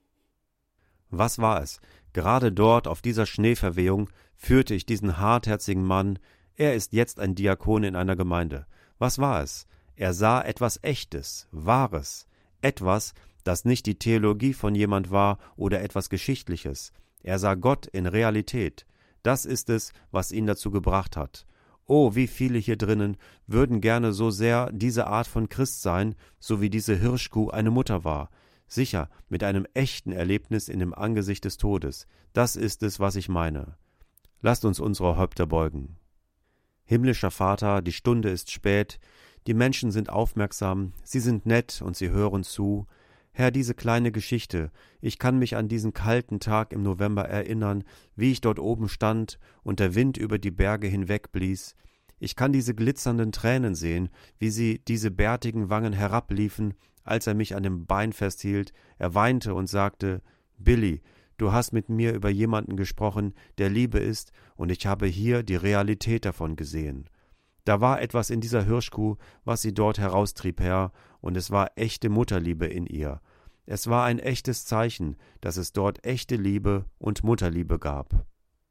Was war es? Gerade dort, auf dieser Schneeverwehung, führte ich diesen hartherzigen Mann, er ist jetzt ein Diakon in einer Gemeinde. Was war es? Er sah etwas Echtes, Wahres, etwas, das nicht die Theologie von jemand war oder etwas Geschichtliches. Er sah Gott in Realität. Das ist es, was ihn dazu gebracht hat. Oh, wie viele hier drinnen würden gerne so sehr diese Art von Christ sein, so wie diese Hirschkuh eine Mutter war. Sicher, mit einem echten Erlebnis in dem Angesicht des Todes. Das ist es, was ich meine. Lasst uns unsere Häupter beugen. Himmlischer Vater, die Stunde ist spät, die Menschen sind aufmerksam, sie sind nett und sie hören zu. Herr, diese kleine Geschichte, ich kann mich an diesen kalten Tag im November erinnern, wie ich dort oben stand und der Wind über die Berge hinweg blies. Ich kann diese glitzernden Tränen sehen, wie sie diese bärtigen Wangen herabliefen, als er mich an dem Bein festhielt. Er weinte und sagte, »Billy, du hast mit mir über jemanden gesprochen, der Liebe ist, und ich habe hier die Realität davon gesehen.« Da war etwas in dieser Hirschkuh, was sie dort heraustrieb, Herr, und es war echte Mutterliebe in ihr. Es war ein echtes Zeichen, dass es dort echte Liebe und Mutterliebe gab.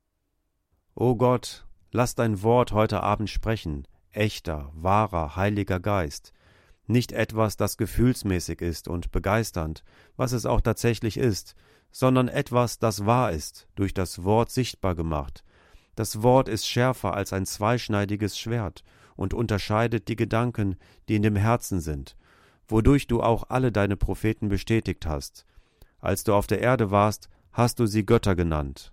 O Gott, lass dein Wort heute Abend sprechen, echter, wahrer, heiliger Geist. Nicht etwas, das gefühlsmäßig ist und begeisternd, was es auch tatsächlich ist, sondern etwas, das wahr ist, durch das Wort sichtbar gemacht. Das Wort ist schärfer als ein zweischneidiges Schwert und unterscheidet die Gedanken, die in dem Herzen sind, wodurch du auch alle deine Propheten bestätigt hast. Als du auf der Erde warst, hast du sie Götter genannt.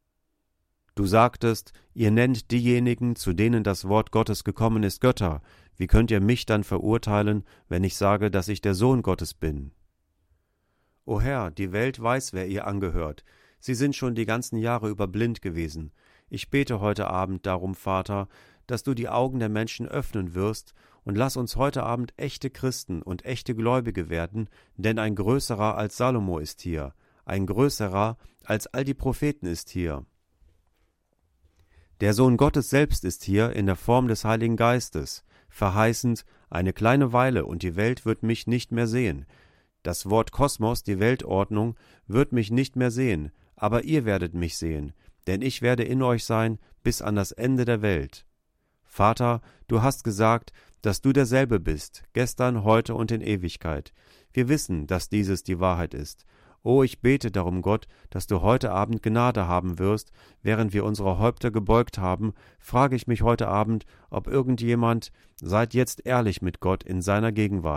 Du sagtest, ihr nennt diejenigen, zu denen das Wort Gottes gekommen ist, Götter. Wie könnt ihr mich dann verurteilen, wenn ich sage, dass ich der Sohn Gottes bin? O Herr, die Welt weiß, wer ihr angehört. Sie sind schon die ganzen Jahre über blind gewesen. Ich bete heute Abend darum, Vater, dass du die Augen der Menschen öffnen wirst, und lass uns heute Abend echte Christen und echte Gläubige werden, denn ein Größerer als Salomo ist hier, ein Größerer als all die Propheten ist hier. Der Sohn Gottes selbst ist hier in der Form des Heiligen Geistes, verheißend, eine kleine Weile und die Welt wird mich nicht mehr sehen. Das Wort Kosmos, die Weltordnung, wird mich nicht mehr sehen, aber ihr werdet mich sehen, denn ich werde in euch sein bis an das Ende der Welt. Vater, du hast gesagt, dass du derselbe bist, gestern, heute und in Ewigkeit. Wir wissen, dass dieses die Wahrheit ist. O, ich bete darum, Gott, dass du heute Abend Gnade haben wirst. Während wir unsere Häupter gebeugt haben, frage ich mich heute Abend, ob irgendjemand, seid jetzt ehrlich mit Gott in seiner Gegenwart.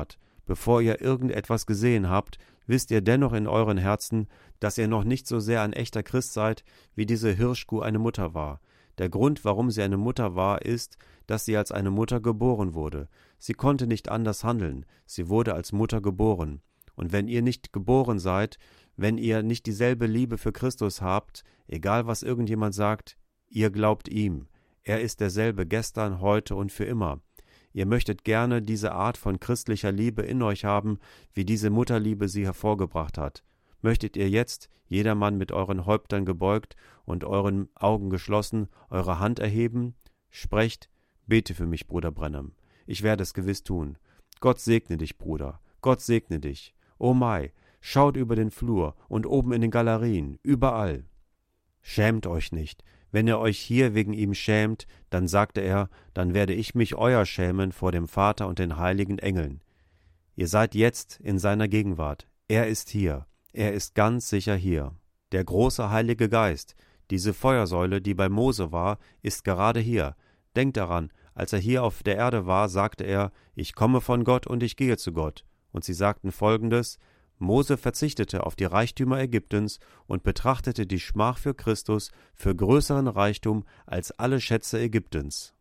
bevor ihr irgendetwas gesehen habt, wisst ihr dennoch in euren Herzen, dass ihr noch nicht so sehr ein echter Christ seid, wie diese Hirschkuh eine Mutter war. Der Grund, warum sie eine Mutter war, ist, dass sie als eine Mutter geboren wurde. Sie konnte nicht anders handeln, sie wurde als Mutter geboren. Und wenn ihr nicht geboren seid, wenn ihr nicht dieselbe Liebe für Christus habt, egal was irgendjemand sagt, ihr glaubt ihm. Er ist derselbe gestern, heute und für immer. Ihr möchtet gerne diese Art von christlicher Liebe in euch haben, wie diese Mutterliebe sie hervorgebracht hat. Möchtet ihr jetzt, jedermann mit euren Häuptern gebeugt und euren Augen geschlossen, eure Hand erheben? Sprecht, bete für mich, Bruder Branham. Ich werde es gewiss tun. Gott segne dich, Bruder. Gott segne dich. Oh Mai, schaut über den Flur und oben in den Galerien, überall. Schämt euch nicht. Wenn ihr euch hier wegen ihm schämt, dann sagte er, dann werde ich mich euer schämen vor dem Vater und den heiligen Engeln. Ihr seid jetzt in seiner Gegenwart. Er ist hier. Er ist ganz sicher hier. Der große Heilige Geist, diese Feuersäule, die bei Mose war, ist gerade hier. Denkt daran, als er hier auf der Erde war, sagte er, ich komme von Gott und ich gehe zu Gott. Und sie sagten Folgendes: Mose verzichtete auf die Reichtümer Ägyptens und betrachtete die Schmach für Christus für größeren Reichtum als alle Schätze Ägyptens.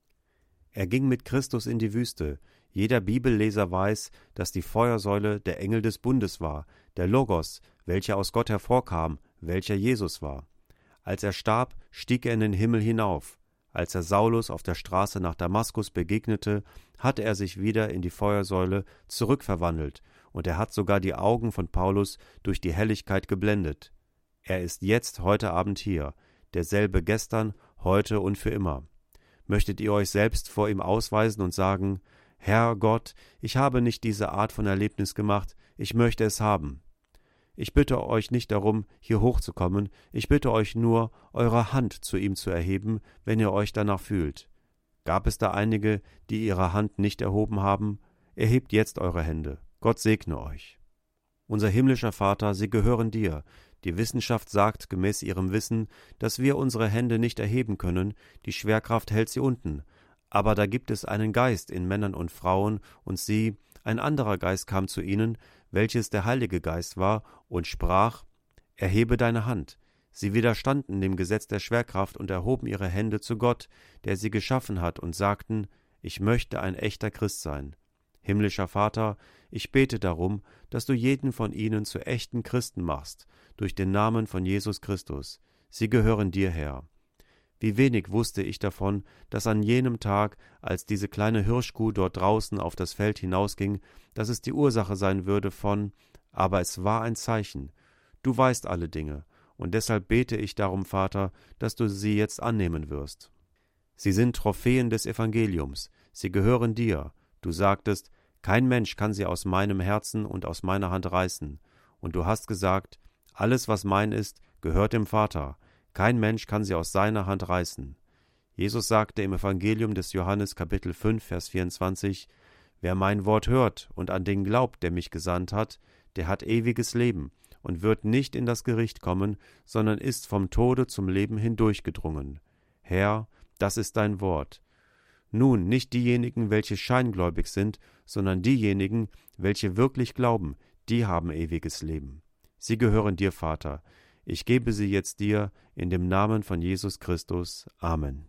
Er ging mit Christus in die Wüste. Jeder Bibelleser weiß, dass die Feuersäule der Engel des Bundes war, der Logos, welcher aus Gott hervorkam, welcher Jesus war. Als er starb, stieg er in den Himmel hinauf. Als er Saulus auf der Straße nach Damaskus begegnete, hatte er sich wieder in die Feuersäule zurückverwandelt, und er hat sogar die Augen von Paulus durch die Helligkeit geblendet. Er ist jetzt heute Abend hier, derselbe gestern, heute und für immer. Möchtet ihr euch selbst vor ihm ausweisen und sagen: Herr Gott, ich habe nicht diese Art von Erlebnis gemacht, ich möchte es haben. Ich bitte euch nicht darum, hier hochzukommen, ich bitte euch nur, eure Hand zu ihm zu erheben, wenn ihr euch danach fühlt. Gab es da einige, die ihre Hand nicht erhoben haben? Erhebt jetzt eure Hände. Gott segne euch. Unser himmlischer Vater, sie gehören dir. Die Wissenschaft sagt gemäß ihrem Wissen, dass wir unsere Hände nicht erheben können, die Schwerkraft hält sie unten. Aber da gibt es einen Geist in Männern und Frauen, und sie, ein anderer Geist kam zu ihnen, welches der Heilige Geist war, und sprach: Erhebe deine Hand. Sie widerstanden dem Gesetz der Schwerkraft und erhoben ihre Hände zu Gott, der sie geschaffen hat, und sagten: Ich möchte ein echter Christ sein. Himmlischer Vater, ich bete darum, dass du jeden von ihnen zu echten Christen machst, durch den Namen von Jesus Christus. Sie gehören dir, Herr. Wie wenig wusste ich davon, dass an jenem Tag, als diese kleine Hirschkuh dort draußen auf das Feld hinausging, dass es die Ursache sein würde von, aber es war ein Zeichen. Du weißt alle Dinge, und deshalb bete ich darum, Vater, dass du sie jetzt annehmen wirst. Sie sind Trophäen des Evangeliums, sie gehören dir. Du sagtest, kein Mensch kann sie aus meinem Herzen und aus meiner Hand reißen. Und du hast gesagt, alles, was mein ist, gehört dem Vater. Kein Mensch kann sie aus seiner Hand reißen. Jesus sagte im Evangelium des Johannes Kapitel 5, Vers 24, Wer mein Wort hört und an den glaubt, der mich gesandt hat, der hat ewiges Leben und wird nicht in das Gericht kommen, sondern ist vom Tode zum Leben hindurchgedrungen. Herr, das ist dein Wort. Nun, nicht diejenigen, welche scheingläubig sind, sondern diejenigen, welche wirklich glauben, die haben ewiges Leben. Sie gehören dir, Vater. Ich gebe sie jetzt dir in dem Namen von Jesus Christus. Amen.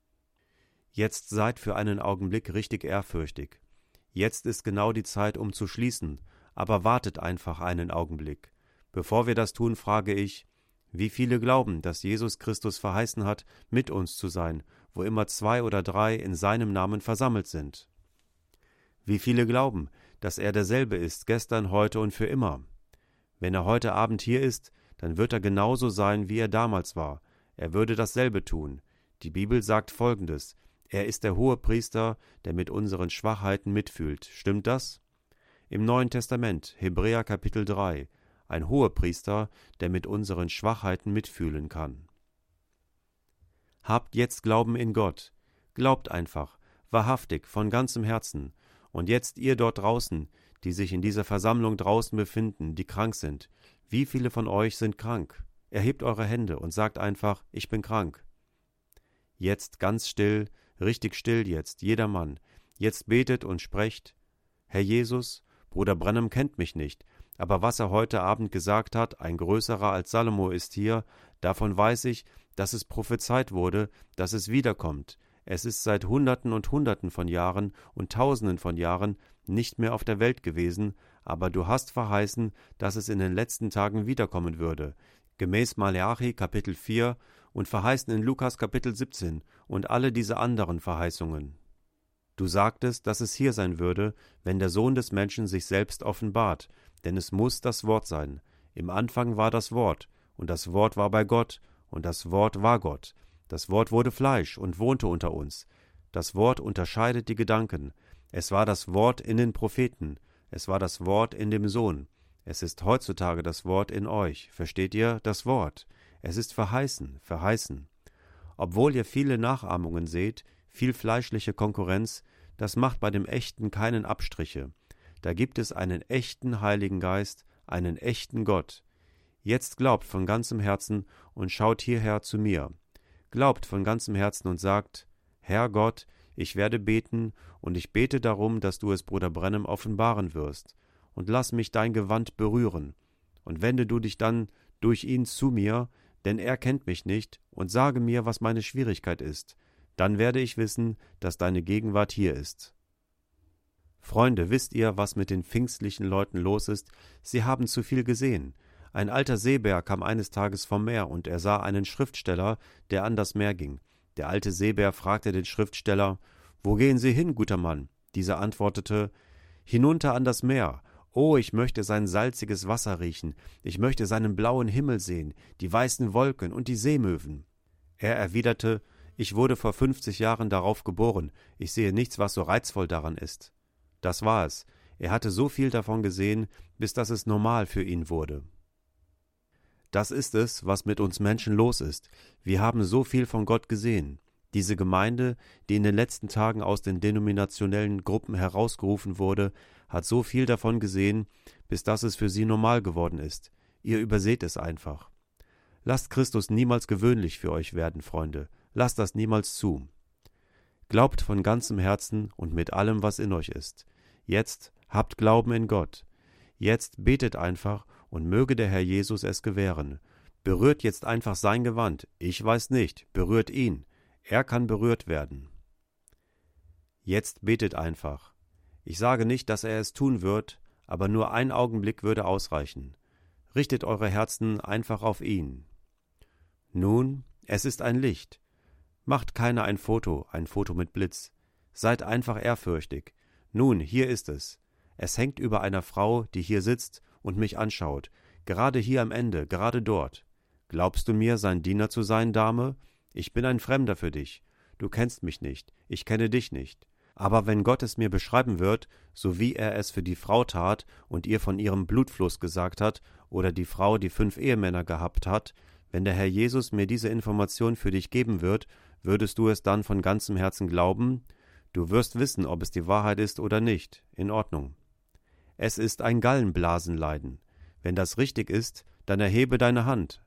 Jetzt seid für einen Augenblick richtig ehrfürchtig. Jetzt ist genau die Zeit, um zu schließen, aber wartet einfach einen Augenblick. Bevor wir das tun, frage ich, wie viele glauben, dass Jesus Christus verheißen hat, mit uns zu sein, wo immer 2 oder 3 in seinem Namen versammelt sind? Wie viele glauben, dass er derselbe ist, gestern, heute und für immer? Wenn er heute Abend hier ist, dann wird er genauso sein, wie er damals war. Er würde dasselbe tun. Die Bibel sagt Folgendes: Er ist der Hohepriester, der mit unseren Schwachheiten mitfühlt. Stimmt das? Im Neuen Testament, Hebräer Kapitel 3, ein Hohepriester, der mit unseren Schwachheiten mitfühlen kann. Habt jetzt Glauben in Gott. Glaubt einfach, wahrhaftig, von ganzem Herzen. Und jetzt ihr dort draußen, die sich in dieser Versammlung draußen befinden, die krank sind. Wie viele von euch sind krank? Erhebt eure Hände und sagt einfach, ich bin krank. Jetzt ganz still, richtig still jetzt, jedermann. Jetzt betet und sprecht: Herr Jesus, Bruder Branham kennt mich nicht, aber was er heute Abend gesagt hat, ein größerer als Salomo ist hier, davon weiß ich, dass es prophezeit wurde, dass es wiederkommt. Es ist seit Hunderten und Hunderten von Jahren und Tausenden von Jahren nicht mehr auf der Welt gewesen, aber du hast verheißen, dass es in den letzten Tagen wiederkommen würde, gemäß Maleachi Kapitel 4 und verheißen in Lukas Kapitel 17 und alle diese anderen Verheißungen. Du sagtest, dass es hier sein würde, wenn der Sohn des Menschen sich selbst offenbart, denn es muss das Wort sein. Im Anfang war das Wort, und das Wort war bei Gott, und das Wort war Gott. Das Wort wurde Fleisch und wohnte unter uns. Das Wort unterscheidet die Gedanken. Es war das Wort in den Propheten. Es war das Wort in dem Sohn. Es ist heutzutage das Wort in euch. Versteht ihr? Das Wort. Es ist verheißen, verheißen. Obwohl ihr viele Nachahmungen seht, viel fleischliche Konkurrenz, das macht bei dem Echten keinen Abstriche. Da gibt es einen echten Heiligen Geist, einen echten Gott. Jetzt glaubt von ganzem Herzen und schaut hierher zu mir. Glaubt von ganzem Herzen und sagt, Herr Gott, ich werde beten, und ich bete darum, dass du es Bruder Branham offenbaren wirst, und lass mich dein Gewand berühren, und wende du dich dann durch ihn zu mir, denn er kennt mich nicht, und sage mir, was meine Schwierigkeit ist. Dann werde ich wissen, dass deine Gegenwart hier ist. Freunde, wisst ihr, was mit den pfingstlichen Leuten los ist? Sie haben zu viel gesehen. Ein alter Seebär kam eines Tages vom Meer, und er sah einen Schriftsteller, der an das Meer ging. Der alte Seebär fragte den Schriftsteller, »Wo gehen Sie hin, guter Mann?« Dieser antwortete, »Hinunter an das Meer. Oh, ich möchte sein salziges Wasser riechen. Ich möchte seinen blauen Himmel sehen, die weißen Wolken und die Seemöwen.« Er erwiderte, »Ich wurde vor 50 Jahren darauf geboren. Ich sehe nichts, was so reizvoll daran ist.« Das war es. Er hatte so viel davon gesehen, bis dass es normal für ihn wurde. Das ist es, was mit uns Menschen los ist. Wir haben so viel von Gott gesehen. Diese Gemeinde, die in den letzten Tagen aus den denominationellen Gruppen herausgerufen wurde, hat so viel davon gesehen, bis dass es für sie normal geworden ist. Ihr überseht es einfach. Lasst Christus niemals gewöhnlich für euch werden, Freunde. Lasst das niemals zu. Glaubt von ganzem Herzen und mit allem, was in euch ist. Jetzt habt Glauben in Gott. Jetzt betet einfach und möge der Herr Jesus es gewähren. Berührt jetzt einfach sein Gewand. Ich weiß nicht. Berührt ihn. Er kann berührt werden. Jetzt betet einfach. Ich sage nicht, dass er es tun wird, aber nur ein Augenblick würde ausreichen. Richtet eure Herzen einfach auf ihn. Nun, es ist ein Licht. Macht keiner ein Foto mit Blitz. Seid einfach ehrfürchtig. Nun, hier ist es. Es hängt über einer Frau, die hier sitzt und mich anschaut. Gerade hier am Ende, gerade dort. Glaubst du mir, sein Diener zu sein, Dame? Ich bin ein Fremder für dich. Du kennst mich nicht. Ich kenne dich nicht. Aber wenn Gott es mir beschreiben wird, so wie er es für die Frau tat und ihr von ihrem Blutfluss gesagt hat, oder die Frau, die 5 Ehemänner gehabt hat, wenn der Herr Jesus mir diese Information für dich geben wird, würdest du es dann von ganzem Herzen glauben? Du wirst wissen, ob es die Wahrheit ist oder nicht. In Ordnung. Es ist ein Gallenblasenleiden. Wenn das richtig ist, dann erhebe deine Hand.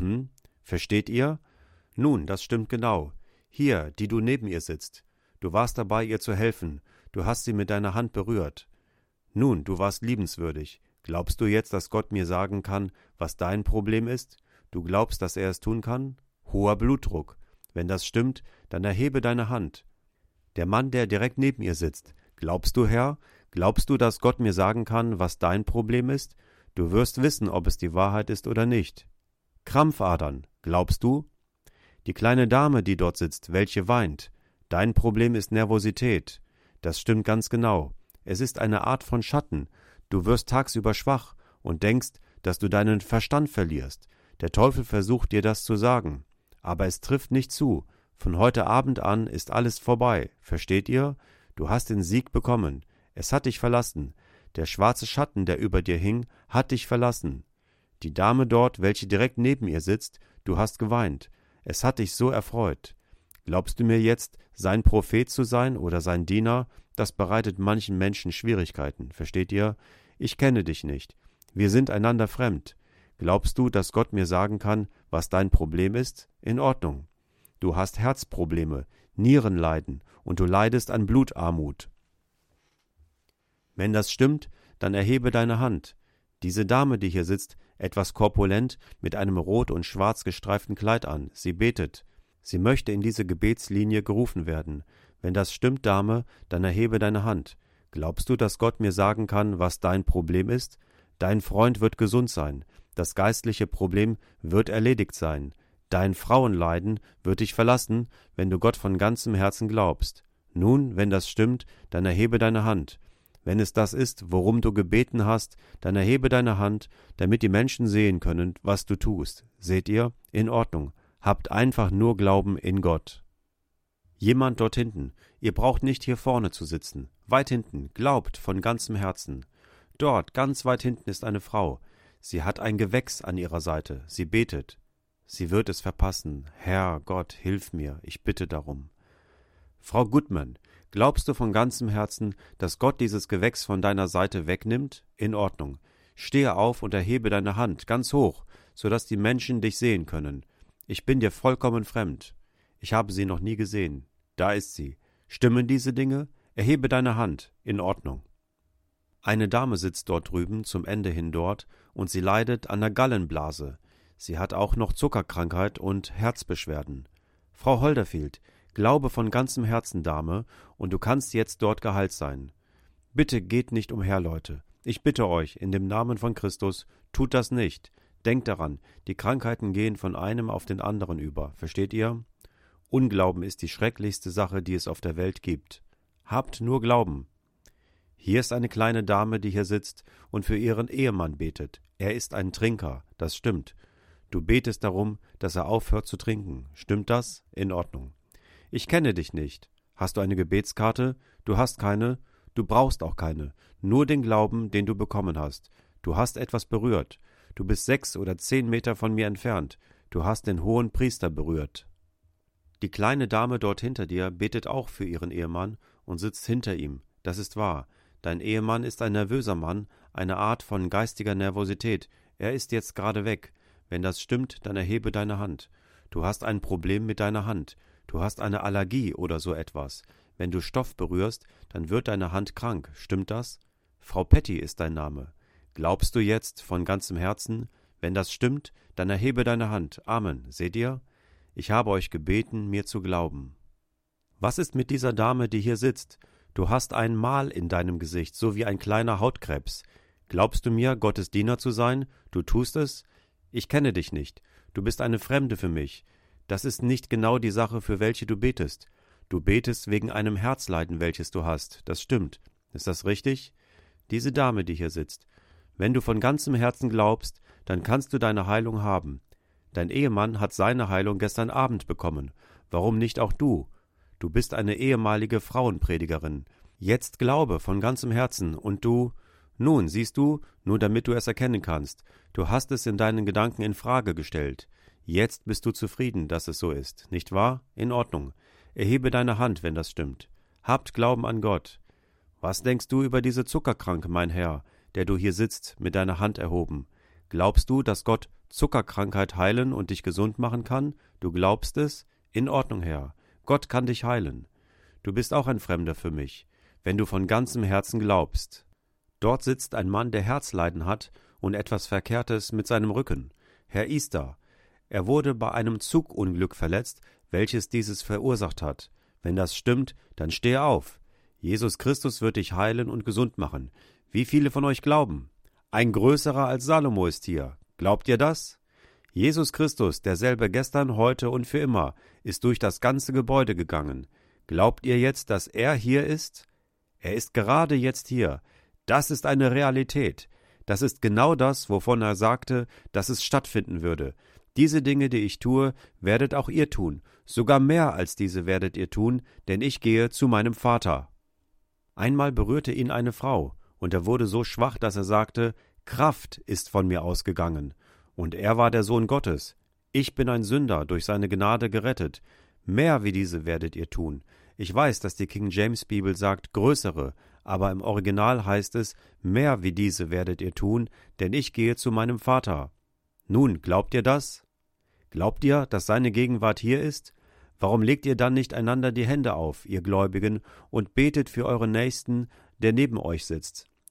Versteht ihr? Nun, das stimmt genau. Hier, die du neben ihr sitzt. Du warst dabei, ihr zu helfen. Du hast sie mit deiner Hand berührt. Nun, du warst liebenswürdig. Glaubst du jetzt, dass Gott mir sagen kann, was dein Problem ist? Du glaubst, dass er es tun kann? Hoher Blutdruck. Wenn das stimmt, dann erhebe deine Hand. Der Mann, der direkt neben ihr sitzt. Glaubst du, Herr? Glaubst du, dass Gott mir sagen kann, was dein Problem ist? Du wirst wissen, ob es die Wahrheit ist oder nicht. Krampfadern. Glaubst du? Die kleine Dame, die dort sitzt, welche weint. Dein Problem ist Nervosität. Das stimmt ganz genau. Es ist eine Art von Schatten. Du wirst tagsüber schwach und denkst, dass du deinen Verstand verlierst. Der Teufel versucht dir das zu sagen. Aber es trifft nicht zu. Von heute Abend an ist alles vorbei. Versteht ihr? Du hast den Sieg bekommen. Es hat dich verlassen. Der schwarze Schatten, der über dir hing, hat dich verlassen. Die Dame dort, welche direkt neben ihr sitzt, du hast geweint. Es hat dich so erfreut. Glaubst du mir jetzt, sein Prophet zu sein oder sein Diener? Das bereitet manchen Menschen Schwierigkeiten. Versteht ihr? Ich kenne dich nicht. Wir sind einander fremd. Glaubst du, dass Gott mir sagen kann, was dein Problem ist? In Ordnung. Du hast Herzprobleme, Nierenleiden und du leidest an Blutarmut. Wenn das stimmt, dann erhebe deine Hand. Diese Dame, die hier sitzt, etwas korpulent, mit einem rot und schwarz gestreiften Kleid an, sie betet. Sie möchte in diese Gebetslinie gerufen werden. Wenn das stimmt, Dame, dann erhebe deine Hand. Glaubst du, dass Gott mir sagen kann, was dein Problem ist? Dein Freund wird gesund sein. Das geistliche Problem wird erledigt sein. Dein Frauenleiden wird dich verlassen, wenn du Gott von ganzem Herzen glaubst. Nun, wenn das stimmt, dann erhebe deine Hand. Wenn es das ist, worum du gebeten hast, dann erhebe deine Hand, damit die Menschen sehen können, was du tust. Seht ihr? In Ordnung. Habt einfach nur Glauben in Gott. Jemand dort hinten. Ihr braucht nicht hier vorne zu sitzen. Weit hinten. Glaubt von ganzem Herzen. Dort, ganz weit hinten, ist eine Frau. Sie hat ein Gewächs an ihrer Seite. Sie betet. Sie wird es verpassen. Herr Gott, hilf mir. Ich bitte darum. Frau Goodman, glaubst du von ganzem Herzen, dass Gott dieses Gewächs von deiner Seite wegnimmt? In Ordnung. Stehe auf und erhebe deine Hand ganz hoch, sodass die Menschen dich sehen können. Ich bin dir vollkommen fremd. Ich habe sie noch nie gesehen. Da ist sie. Stimmen diese Dinge? Erhebe deine Hand. In Ordnung. Eine Dame sitzt dort drüben, zum Ende hin dort, und sie leidet an der Gallenblase. Sie hat auch noch Zuckerkrankheit und Herzbeschwerden. Frau Holderfield, glaube von ganzem Herzen, Dame, und du kannst jetzt dort geheilt sein. Bitte geht nicht umher, Leute. Ich bitte euch, in dem Namen von Christus, tut das nicht. Denkt daran, die Krankheiten gehen von einem auf den anderen über. Versteht ihr? Unglauben ist die schrecklichste Sache, die es auf der Welt gibt. Habt nur Glauben. Hier ist eine kleine Dame, die hier sitzt und für ihren Ehemann betet. Er ist ein Trinker, das stimmt. Du betest darum, dass er aufhört zu trinken. Stimmt das? In Ordnung. Ich kenne dich nicht. Hast du eine Gebetskarte? Du hast keine. Du brauchst auch keine. Nur den Glauben, den du bekommen hast. Du hast etwas berührt. Du bist 6 oder 10 Meter von mir entfernt. Du hast den hohen Priester berührt. Die kleine Dame dort hinter dir betet auch für ihren Ehemann und sitzt hinter ihm. Das ist wahr. Dein Ehemann ist ein nervöser Mann, eine Art von geistiger Nervosität. Er ist jetzt gerade weg. Wenn das stimmt, dann erhebe deine Hand. Du hast ein Problem mit deiner Hand. Du hast eine Allergie oder so etwas. Wenn du Stoff berührst, dann wird deine Hand krank. Stimmt das? Frau Petty ist dein Name. Glaubst du jetzt von ganzem Herzen? Wenn das stimmt, dann erhebe deine Hand. Amen. Seht ihr? Ich habe euch gebeten, mir zu glauben. Was ist mit dieser Dame, die hier sitzt? Du hast ein Mal in deinem Gesicht, so wie ein kleiner Hautkrebs. Glaubst du mir, Gottes Diener zu sein? Du tust es? Ich kenne dich nicht. Du bist eine Fremde für mich. Das ist nicht genau die Sache, für welche du betest. Du betest wegen einem Herzleiden, welches du hast. Das stimmt. Ist das richtig? Diese Dame, die hier sitzt. Wenn du von ganzem Herzen glaubst, dann kannst du deine Heilung haben. Dein Ehemann hat seine Heilung gestern Abend bekommen. Warum nicht auch du? Du bist eine ehemalige Frauenpredigerin. Jetzt glaube von ganzem Herzen und du… Nun, siehst du, nur damit du es erkennen kannst, du hast es in deinen Gedanken in Frage gestellt. Jetzt bist du zufrieden, dass es so ist, nicht wahr? In Ordnung. Erhebe deine Hand, wenn das stimmt. Habt Glauben an Gott. Was denkst du über diese Zuckerkranke, mein Herr, der du hier sitzt, mit deiner Hand erhoben? Glaubst du, dass Gott Zuckerkrankheit heilen und dich gesund machen kann? Du glaubst es? In Ordnung, Herr. Gott kann dich heilen. Du bist auch ein Fremder für mich, wenn du von ganzem Herzen glaubst. Dort sitzt ein Mann, der Herzleiden hat und etwas Verkehrtes mit seinem Rücken. Herr Easter. Er wurde bei einem Zugunglück verletzt, welches dieses verursacht hat. Wenn das stimmt, dann stehe auf. Jesus Christus wird dich heilen und gesund machen. Wie viele von euch glauben? Ein Größerer als Salomo ist hier. Glaubt ihr das? Jesus Christus, derselbe gestern, heute und für immer, ist durch das ganze Gebäude gegangen. Glaubt ihr jetzt, dass er hier ist? Er ist gerade jetzt hier. Das ist eine Realität. Das ist genau das, wovon er sagte, dass es stattfinden würde. Diese Dinge, die ich tue, werdet auch ihr tun. Sogar mehr als diese werdet ihr tun, denn ich gehe zu meinem Vater. Einmal berührte ihn eine Frau, und er wurde so schwach, dass er sagte, Kraft ist von mir ausgegangen. Und er war der Sohn Gottes. Ich bin ein Sünder, durch seine Gnade gerettet. Mehr wie diese werdet ihr tun. Ich weiß, dass die King James Bibel sagt größere, aber im Original heißt es, mehr wie diese werdet ihr tun, denn ich gehe zu meinem Vater. Nun, glaubt ihr das? Glaubt ihr, dass seine Gegenwart hier ist? Warum legt ihr dann nicht einander die Hände auf, ihr Gläubigen, und betet für euren Nächsten, der neben euch sitzt?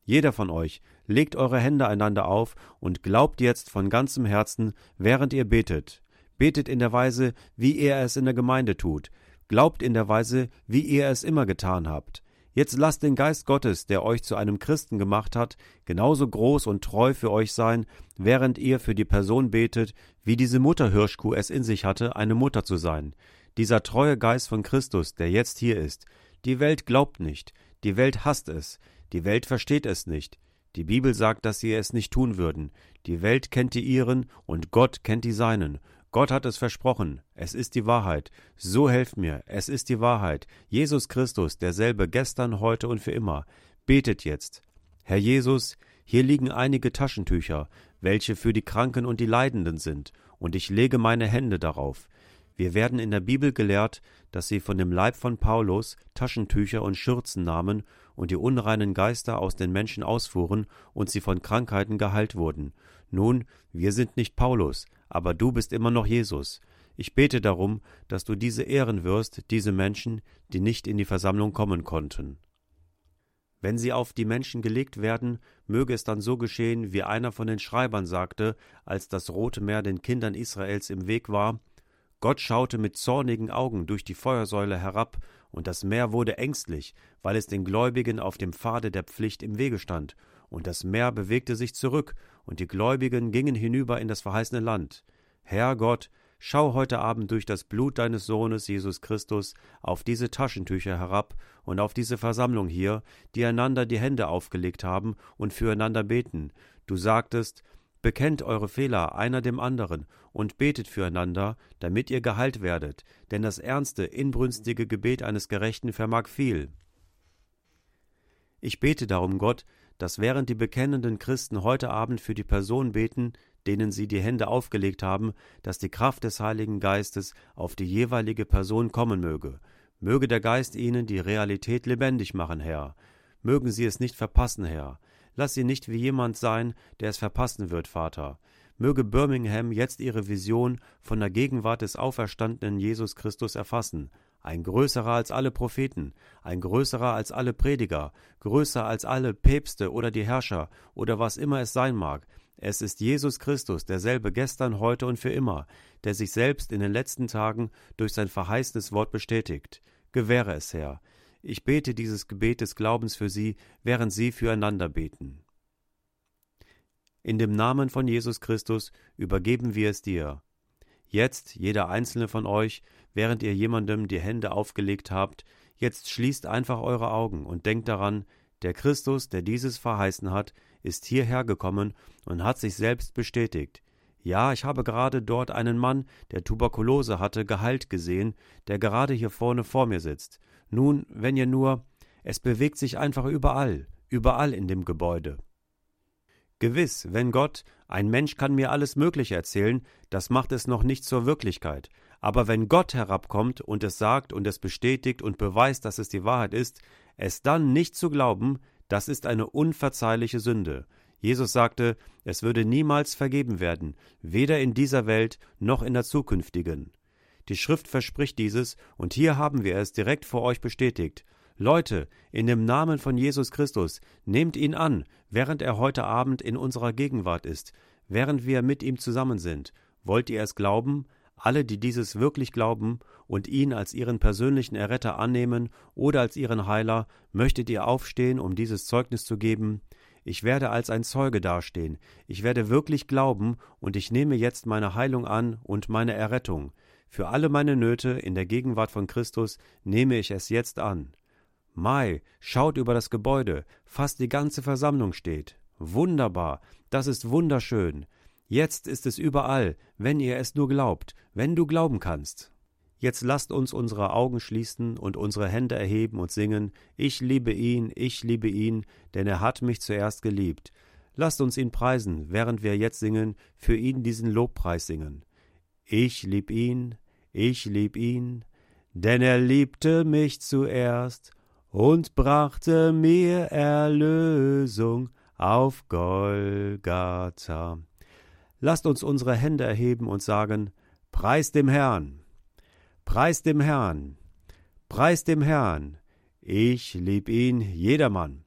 Jeder von euch, legt eure Hände einander auf und glaubt jetzt von ganzem Herzen, während ihr betet. Betet in der Weise, wie ihr es in der Gemeinde tut. Glaubt in der Weise, wie ihr es immer getan habt. Jetzt lasst den Geist Gottes, der euch zu einem Christen gemacht hat, genauso groß und treu für euch sein, während ihr für die Person betet, wie diese Mutterhirschkuh es in sich hatte, eine Mutter zu sein. Dieser treue Geist von Christus, der jetzt hier ist. Die Welt glaubt nicht, die Welt hasst es, die Welt versteht es nicht. Die Bibel sagt, dass sie es nicht tun würden. Die Welt kennt die ihren und Gott kennt die seinen. Gott hat es versprochen. Es ist die Wahrheit. So helft mir. Es ist die Wahrheit. Jesus Christus, derselbe gestern, heute und für immer. Betet jetzt. Herr Jesus, hier liegen einige Taschentücher, welche für die Kranken und die Leidenden sind, und ich lege meine Hände darauf. Wir werden in der Bibel gelehrt, dass sie von dem Leib von Paulus Taschentücher und Schürzen nahmen und die unreinen Geister aus den Menschen ausfuhren und sie von Krankheiten geheilt wurden. Nun, wir sind nicht Paulus, aber du bist immer noch Jesus. Ich bete darum, dass du diese ehren wirst, diese Menschen, die nicht in die Versammlung kommen konnten. Wenn sie auf die Menschen gelegt werden, möge es dann so geschehen, wie einer von den Schreibern sagte, als das Rote Meer den Kindern Israels im Weg war: Gott schaute mit zornigen Augen durch die Feuersäule herab, und das Meer wurde ängstlich, weil es den Gläubigen auf dem Pfade der Pflicht im Wege stand, und das Meer bewegte sich zurück, und die Gläubigen gingen hinüber in das verheißene Land. Herr Gott, schau heute Abend durch das Blut deines Sohnes Jesus Christus auf diese Taschentücher herab und auf diese Versammlung hier, die einander die Hände aufgelegt haben und füreinander beten. Du sagtest: Bekennt eure Fehler einer dem anderen und betet füreinander, damit ihr geheilt werdet, denn das ernste, inbrünstige Gebet eines Gerechten vermag viel. Ich bete darum, Gott, dass während die bekennenden Christen heute Abend für die Person beten, denen sie die Hände aufgelegt haben, dass die Kraft des Heiligen Geistes auf die jeweilige Person kommen möge. Möge der Geist ihnen die Realität lebendig machen, Herr. Mögen sie es nicht verpassen, Herr. Lass sie nicht wie jemand sein, der es verpassen wird, Vater. Möge Birmingham jetzt ihre Vision von der Gegenwart des auferstandenen Jesus Christus erfassen. Ein größerer als alle Propheten, ein größerer als alle Prediger, größer als alle Päpste oder die Herrscher oder was immer es sein mag. Es ist Jesus Christus, derselbe gestern, heute und für immer, der sich selbst in den letzten Tagen durch sein verheißenes Wort bestätigt. Gewähre es, Herr. Ich bete dieses Gebet des Glaubens für Sie, während Sie füreinander beten. In dem Namen von Jesus Christus übergeben wir es dir. Jetzt, jeder einzelne von euch, während ihr jemandem die Hände aufgelegt habt, jetzt schließt einfach eure Augen und denkt daran, der Christus, der dieses verheißen hat, ist hierher gekommen und hat sich selbst bestätigt. Ja, ich habe gerade dort einen Mann, der Tuberkulose hatte, geheilt gesehen, der gerade hier vorne vor mir sitzt. Nun, wenn ihr nur, es bewegt sich einfach überall in dem Gebäude. Gewiss, wenn Gott, ein Mensch kann mir alles Mögliche erzählen, das macht es noch nicht zur Wirklichkeit. Aber wenn Gott herabkommt und es sagt und es bestätigt und beweist, dass es die Wahrheit ist, es dann nicht zu glauben, das ist eine unverzeihliche Sünde. Jesus sagte, es würde niemals vergeben werden, weder in dieser Welt noch in der zukünftigen. Die Schrift verspricht dieses, und hier haben wir es direkt vor euch bestätigt. Leute, in dem Namen von Jesus Christus, nehmt ihn an, während er heute Abend in unserer Gegenwart ist, während wir mit ihm zusammen sind. Wollt ihr es glauben? Alle, die dieses wirklich glauben und ihn als ihren persönlichen Erretter annehmen oder als ihren Heiler, möchtet ihr aufstehen, um dieses Zeugnis zu geben? Ich werde als ein Zeuge dastehen. Ich werde wirklich glauben, und ich nehme jetzt meine Heilung an und meine Errettung. Für alle meine Nöte in der Gegenwart von Christus nehme ich es jetzt an. Mai, schaut über das Gebäude, fast die ganze Versammlung steht. Wunderbar, das ist wunderschön. Jetzt ist es überall, wenn ihr es nur glaubt, wenn du glauben kannst. Jetzt lasst uns unsere Augen schließen und unsere Hände erheben und singen: Ich liebe ihn, denn er hat mich zuerst geliebt. Lasst uns ihn preisen, während wir jetzt singen, für ihn diesen Lobpreis singen. Ich lieb ihn, denn er liebte mich zuerst und brachte mir Erlösung auf Golgatha. Lasst uns unsere Hände erheben und sagen: Preis dem Herrn, preis dem Herrn, preis dem Herrn. Ich lieb ihn, jedermann.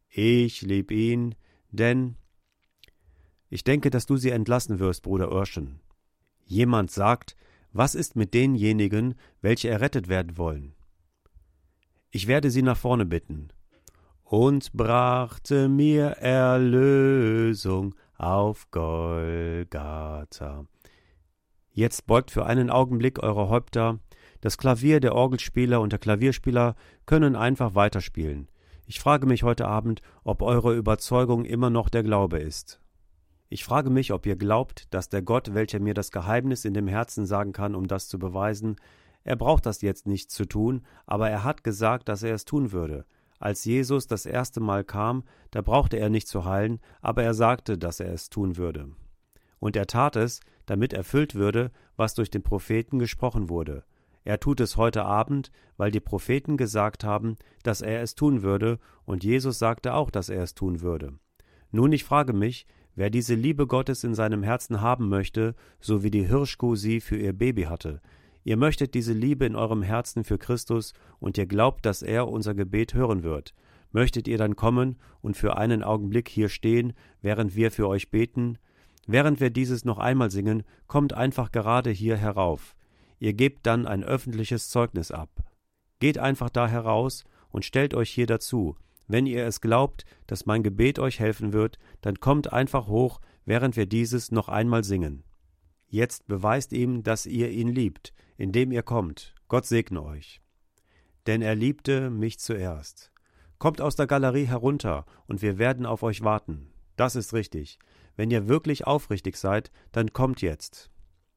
Ich lieb ihn, denn ich denke, dass du sie entlassen wirst, Bruder Urshan. Jemand sagt, was ist mit denjenigen, welche errettet werden wollen? Ich werde sie nach vorne bitten. Und brachte mir Erlösung auf Golgatha. Jetzt beugt für einen Augenblick eure Häupter. Das Klavier, der Orgelspieler und der Klavierspieler können einfach weiterspielen. Ich frage mich heute Abend, ob eure Überzeugung immer noch der Glaube ist. Ich frage mich, ob ihr glaubt, dass der Gott, welcher mir das Geheimnis in dem Herzen sagen kann, um das zu beweisen, er braucht das jetzt nicht zu tun, aber er hat gesagt, dass er es tun würde. Als Jesus das erste Mal kam, da brauchte er nicht zu heilen, aber er sagte, dass er es tun würde. Und er tat es, damit erfüllt würde, was durch den Propheten gesprochen wurde. Er tut es heute Abend, weil die Propheten gesagt haben, dass er es tun würde, und Jesus sagte auch, dass er es tun würde. Nun, ich frage mich, wer diese Liebe Gottes in seinem Herzen haben möchte, so wie die Hirschkuh sie für ihr Baby hatte. Ihr möchtet diese Liebe in eurem Herzen für Christus und ihr glaubt, dass er unser Gebet hören wird. Möchtet ihr dann kommen und für einen Augenblick hier stehen, während wir für euch beten? Während wir dieses noch einmal singen, kommt einfach gerade hier herauf. Ihr gebt dann ein öffentliches Zeugnis ab. Geht einfach da heraus und stellt euch hier dazu. Wenn ihr es glaubt, dass mein Gebet euch helfen wird, dann kommt einfach hoch, während wir dieses noch einmal singen. Jetzt beweist ihm, dass ihr ihn liebt, indem ihr kommt. Gott segne euch. Denn er liebte mich zuerst. Kommt aus der Galerie herunter, und wir werden auf euch warten. Das ist richtig. Wenn ihr wirklich aufrichtig seid, dann kommt jetzt.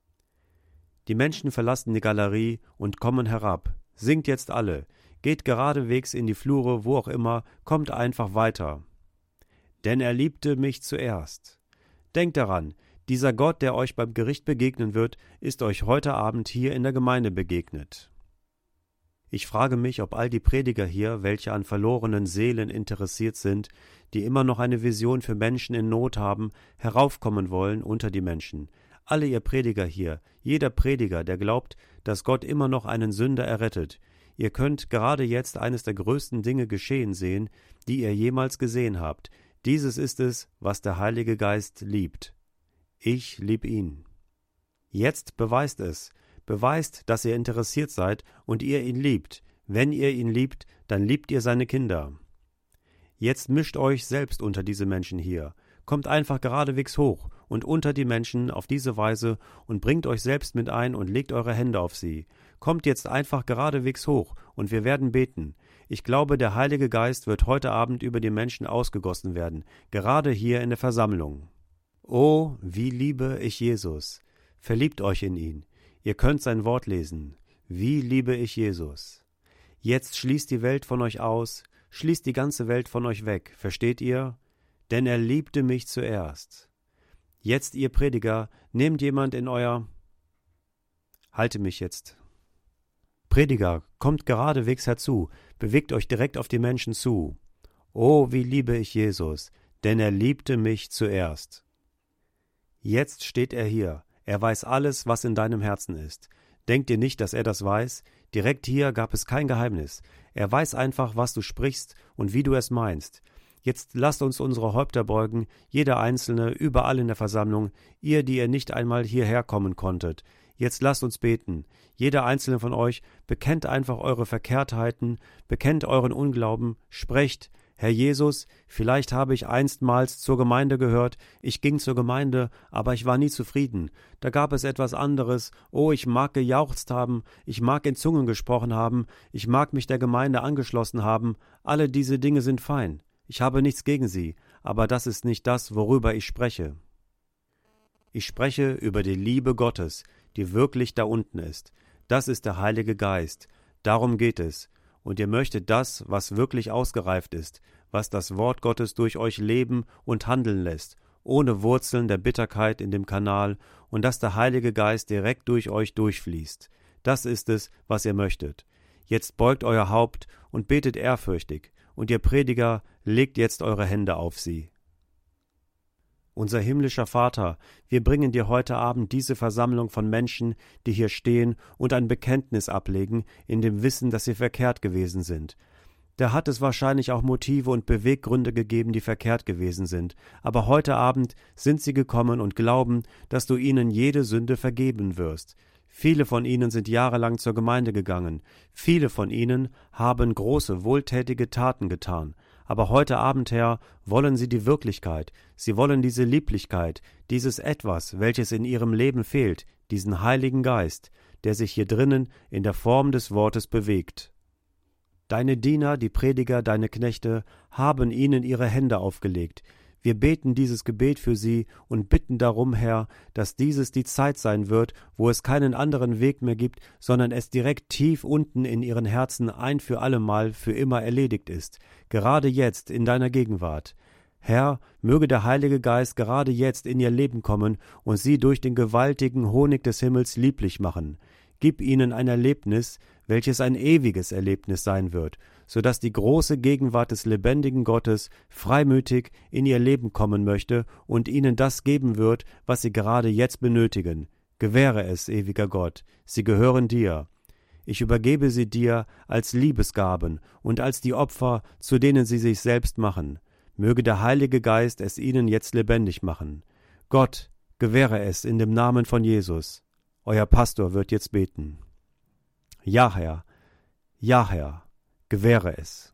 Die Menschen verlassen die Galerie und kommen herab. Singt jetzt alle. Geht geradewegs in die Flure, wo auch immer, kommt einfach weiter. Denn er liebte mich zuerst. Denkt daran, dieser Gott, der euch beim Gericht begegnen wird, ist euch heute Abend hier in der Gemeinde begegnet. Ich frage mich, ob all die Prediger hier, welche an verlorenen Seelen interessiert sind, die immer noch eine Vision für Menschen in Not haben, heraufkommen wollen unter die Menschen. Alle ihr Prediger hier, jeder Prediger, der glaubt, dass Gott immer noch einen Sünder errettet. Ihr könnt gerade jetzt eines der größten Dinge geschehen sehen, die ihr jemals gesehen habt. Dieses ist es, was der Heilige Geist liebt. Ich lieb ihn. Jetzt beweist es. Beweist, dass ihr interessiert seid und ihr ihn liebt. Wenn ihr ihn liebt, dann liebt ihr seine Kinder. Jetzt mischt euch selbst unter diese Menschen hier. Kommt einfach geradewegs hoch und unter die Menschen auf diese Weise und bringt euch selbst mit ein und legt eure Hände auf sie. Kommt jetzt einfach geradewegs hoch und wir werden beten. Ich glaube, der Heilige Geist wird heute Abend über die Menschen ausgegossen werden, gerade hier in der Versammlung. Oh, wie liebe ich Jesus! Verliebt euch in ihn. Ihr könnt sein Wort lesen. Wie liebe ich Jesus! Jetzt schließt die Welt von euch aus, schließt die ganze Welt von euch weg, versteht ihr? Denn er liebte mich zuerst. Jetzt, ihr Prediger, nehmt jemand in euer... Halte mich jetzt. Prediger, kommt geradewegs herzu, bewegt euch direkt auf die Menschen zu. Oh, wie liebe ich Jesus, denn er liebte mich zuerst. Jetzt steht er hier, er weiß alles, was in deinem Herzen ist. Denkt ihr nicht, dass er das weiß? Direkt hier gab es kein Geheimnis. Er weiß einfach, was du sprichst und wie du es meinst. Jetzt lasst uns unsere Häupter beugen, jeder Einzelne, überall in der Versammlung, ihr, die ihr nicht einmal hierher kommen konntet. Jetzt lasst uns beten. Jeder Einzelne von euch bekennt einfach eure Verkehrtheiten, bekennt euren Unglauben, sprecht, Herr Jesus, vielleicht habe ich einstmals zur Gemeinde gehört, ich ging zur Gemeinde, aber ich war nie zufrieden. Da gab es etwas anderes, oh, ich mag gejauchzt haben, ich mag in Zungen gesprochen haben, ich mag mich der Gemeinde angeschlossen haben, alle diese Dinge sind fein. Ich habe nichts gegen sie, aber das ist nicht das, worüber ich spreche. Ich spreche über die Liebe Gottes, die wirklich da unten ist. Das ist der Heilige Geist. Darum geht es. Und ihr möchtet das, was wirklich ausgereift ist, was das Wort Gottes durch euch leben und handeln lässt, ohne Wurzeln der Bitterkeit in dem Kanal, und dass der Heilige Geist direkt durch euch durchfließt. Das ist es, was ihr möchtet. Jetzt beugt euer Haupt und betet ehrfürchtig, und ihr Prediger, legt jetzt eure Hände auf sie. Unser himmlischer Vater, wir bringen dir heute Abend diese Versammlung von Menschen, die hier stehen und ein Bekenntnis ablegen, in dem Wissen, dass sie verkehrt gewesen sind. Da hat es wahrscheinlich auch Motive und Beweggründe gegeben, die verkehrt gewesen sind. Aber heute Abend sind sie gekommen und glauben, dass du ihnen jede Sünde vergeben wirst. Viele von ihnen sind jahrelang zur Gemeinde gegangen. Viele von ihnen haben große, wohltätige Taten getan. Aber heute Abend, Herr, wollen sie die Wirklichkeit. Sie wollen diese Lieblichkeit, dieses Etwas, welches in ihrem Leben fehlt, diesen Heiligen Geist, der sich hier drinnen in der Form des Wortes bewegt. Deine Diener, die Prediger, deine Knechte, haben ihnen ihre Hände aufgelegt. Wir beten dieses Gebet für sie und bitten darum, Herr, dass dieses die Zeit sein wird, wo es keinen anderen Weg mehr gibt, sondern es direkt tief unten in ihren Herzen ein für allemal für immer erledigt ist, gerade jetzt in deiner Gegenwart. Herr, möge der Heilige Geist gerade jetzt in ihr Leben kommen und sie durch den gewaltigen Honig des Himmels lieblich machen. Gib ihnen ein Erlebnis, welches ein ewiges Erlebnis sein wird, so dass die große Gegenwart des lebendigen Gottes freimütig in ihr Leben kommen möchte und ihnen das geben wird, was sie gerade jetzt benötigen. Gewähre es, ewiger Gott, sie gehören dir. Ich übergebe sie dir als Liebesgaben und als die Opfer, zu denen sie sich selbst machen. Möge der Heilige Geist es ihnen jetzt lebendig machen. Gott, gewähre es in dem Namen von Jesus. Euer Pastor wird jetzt beten. Ja, Herr, gewähre es.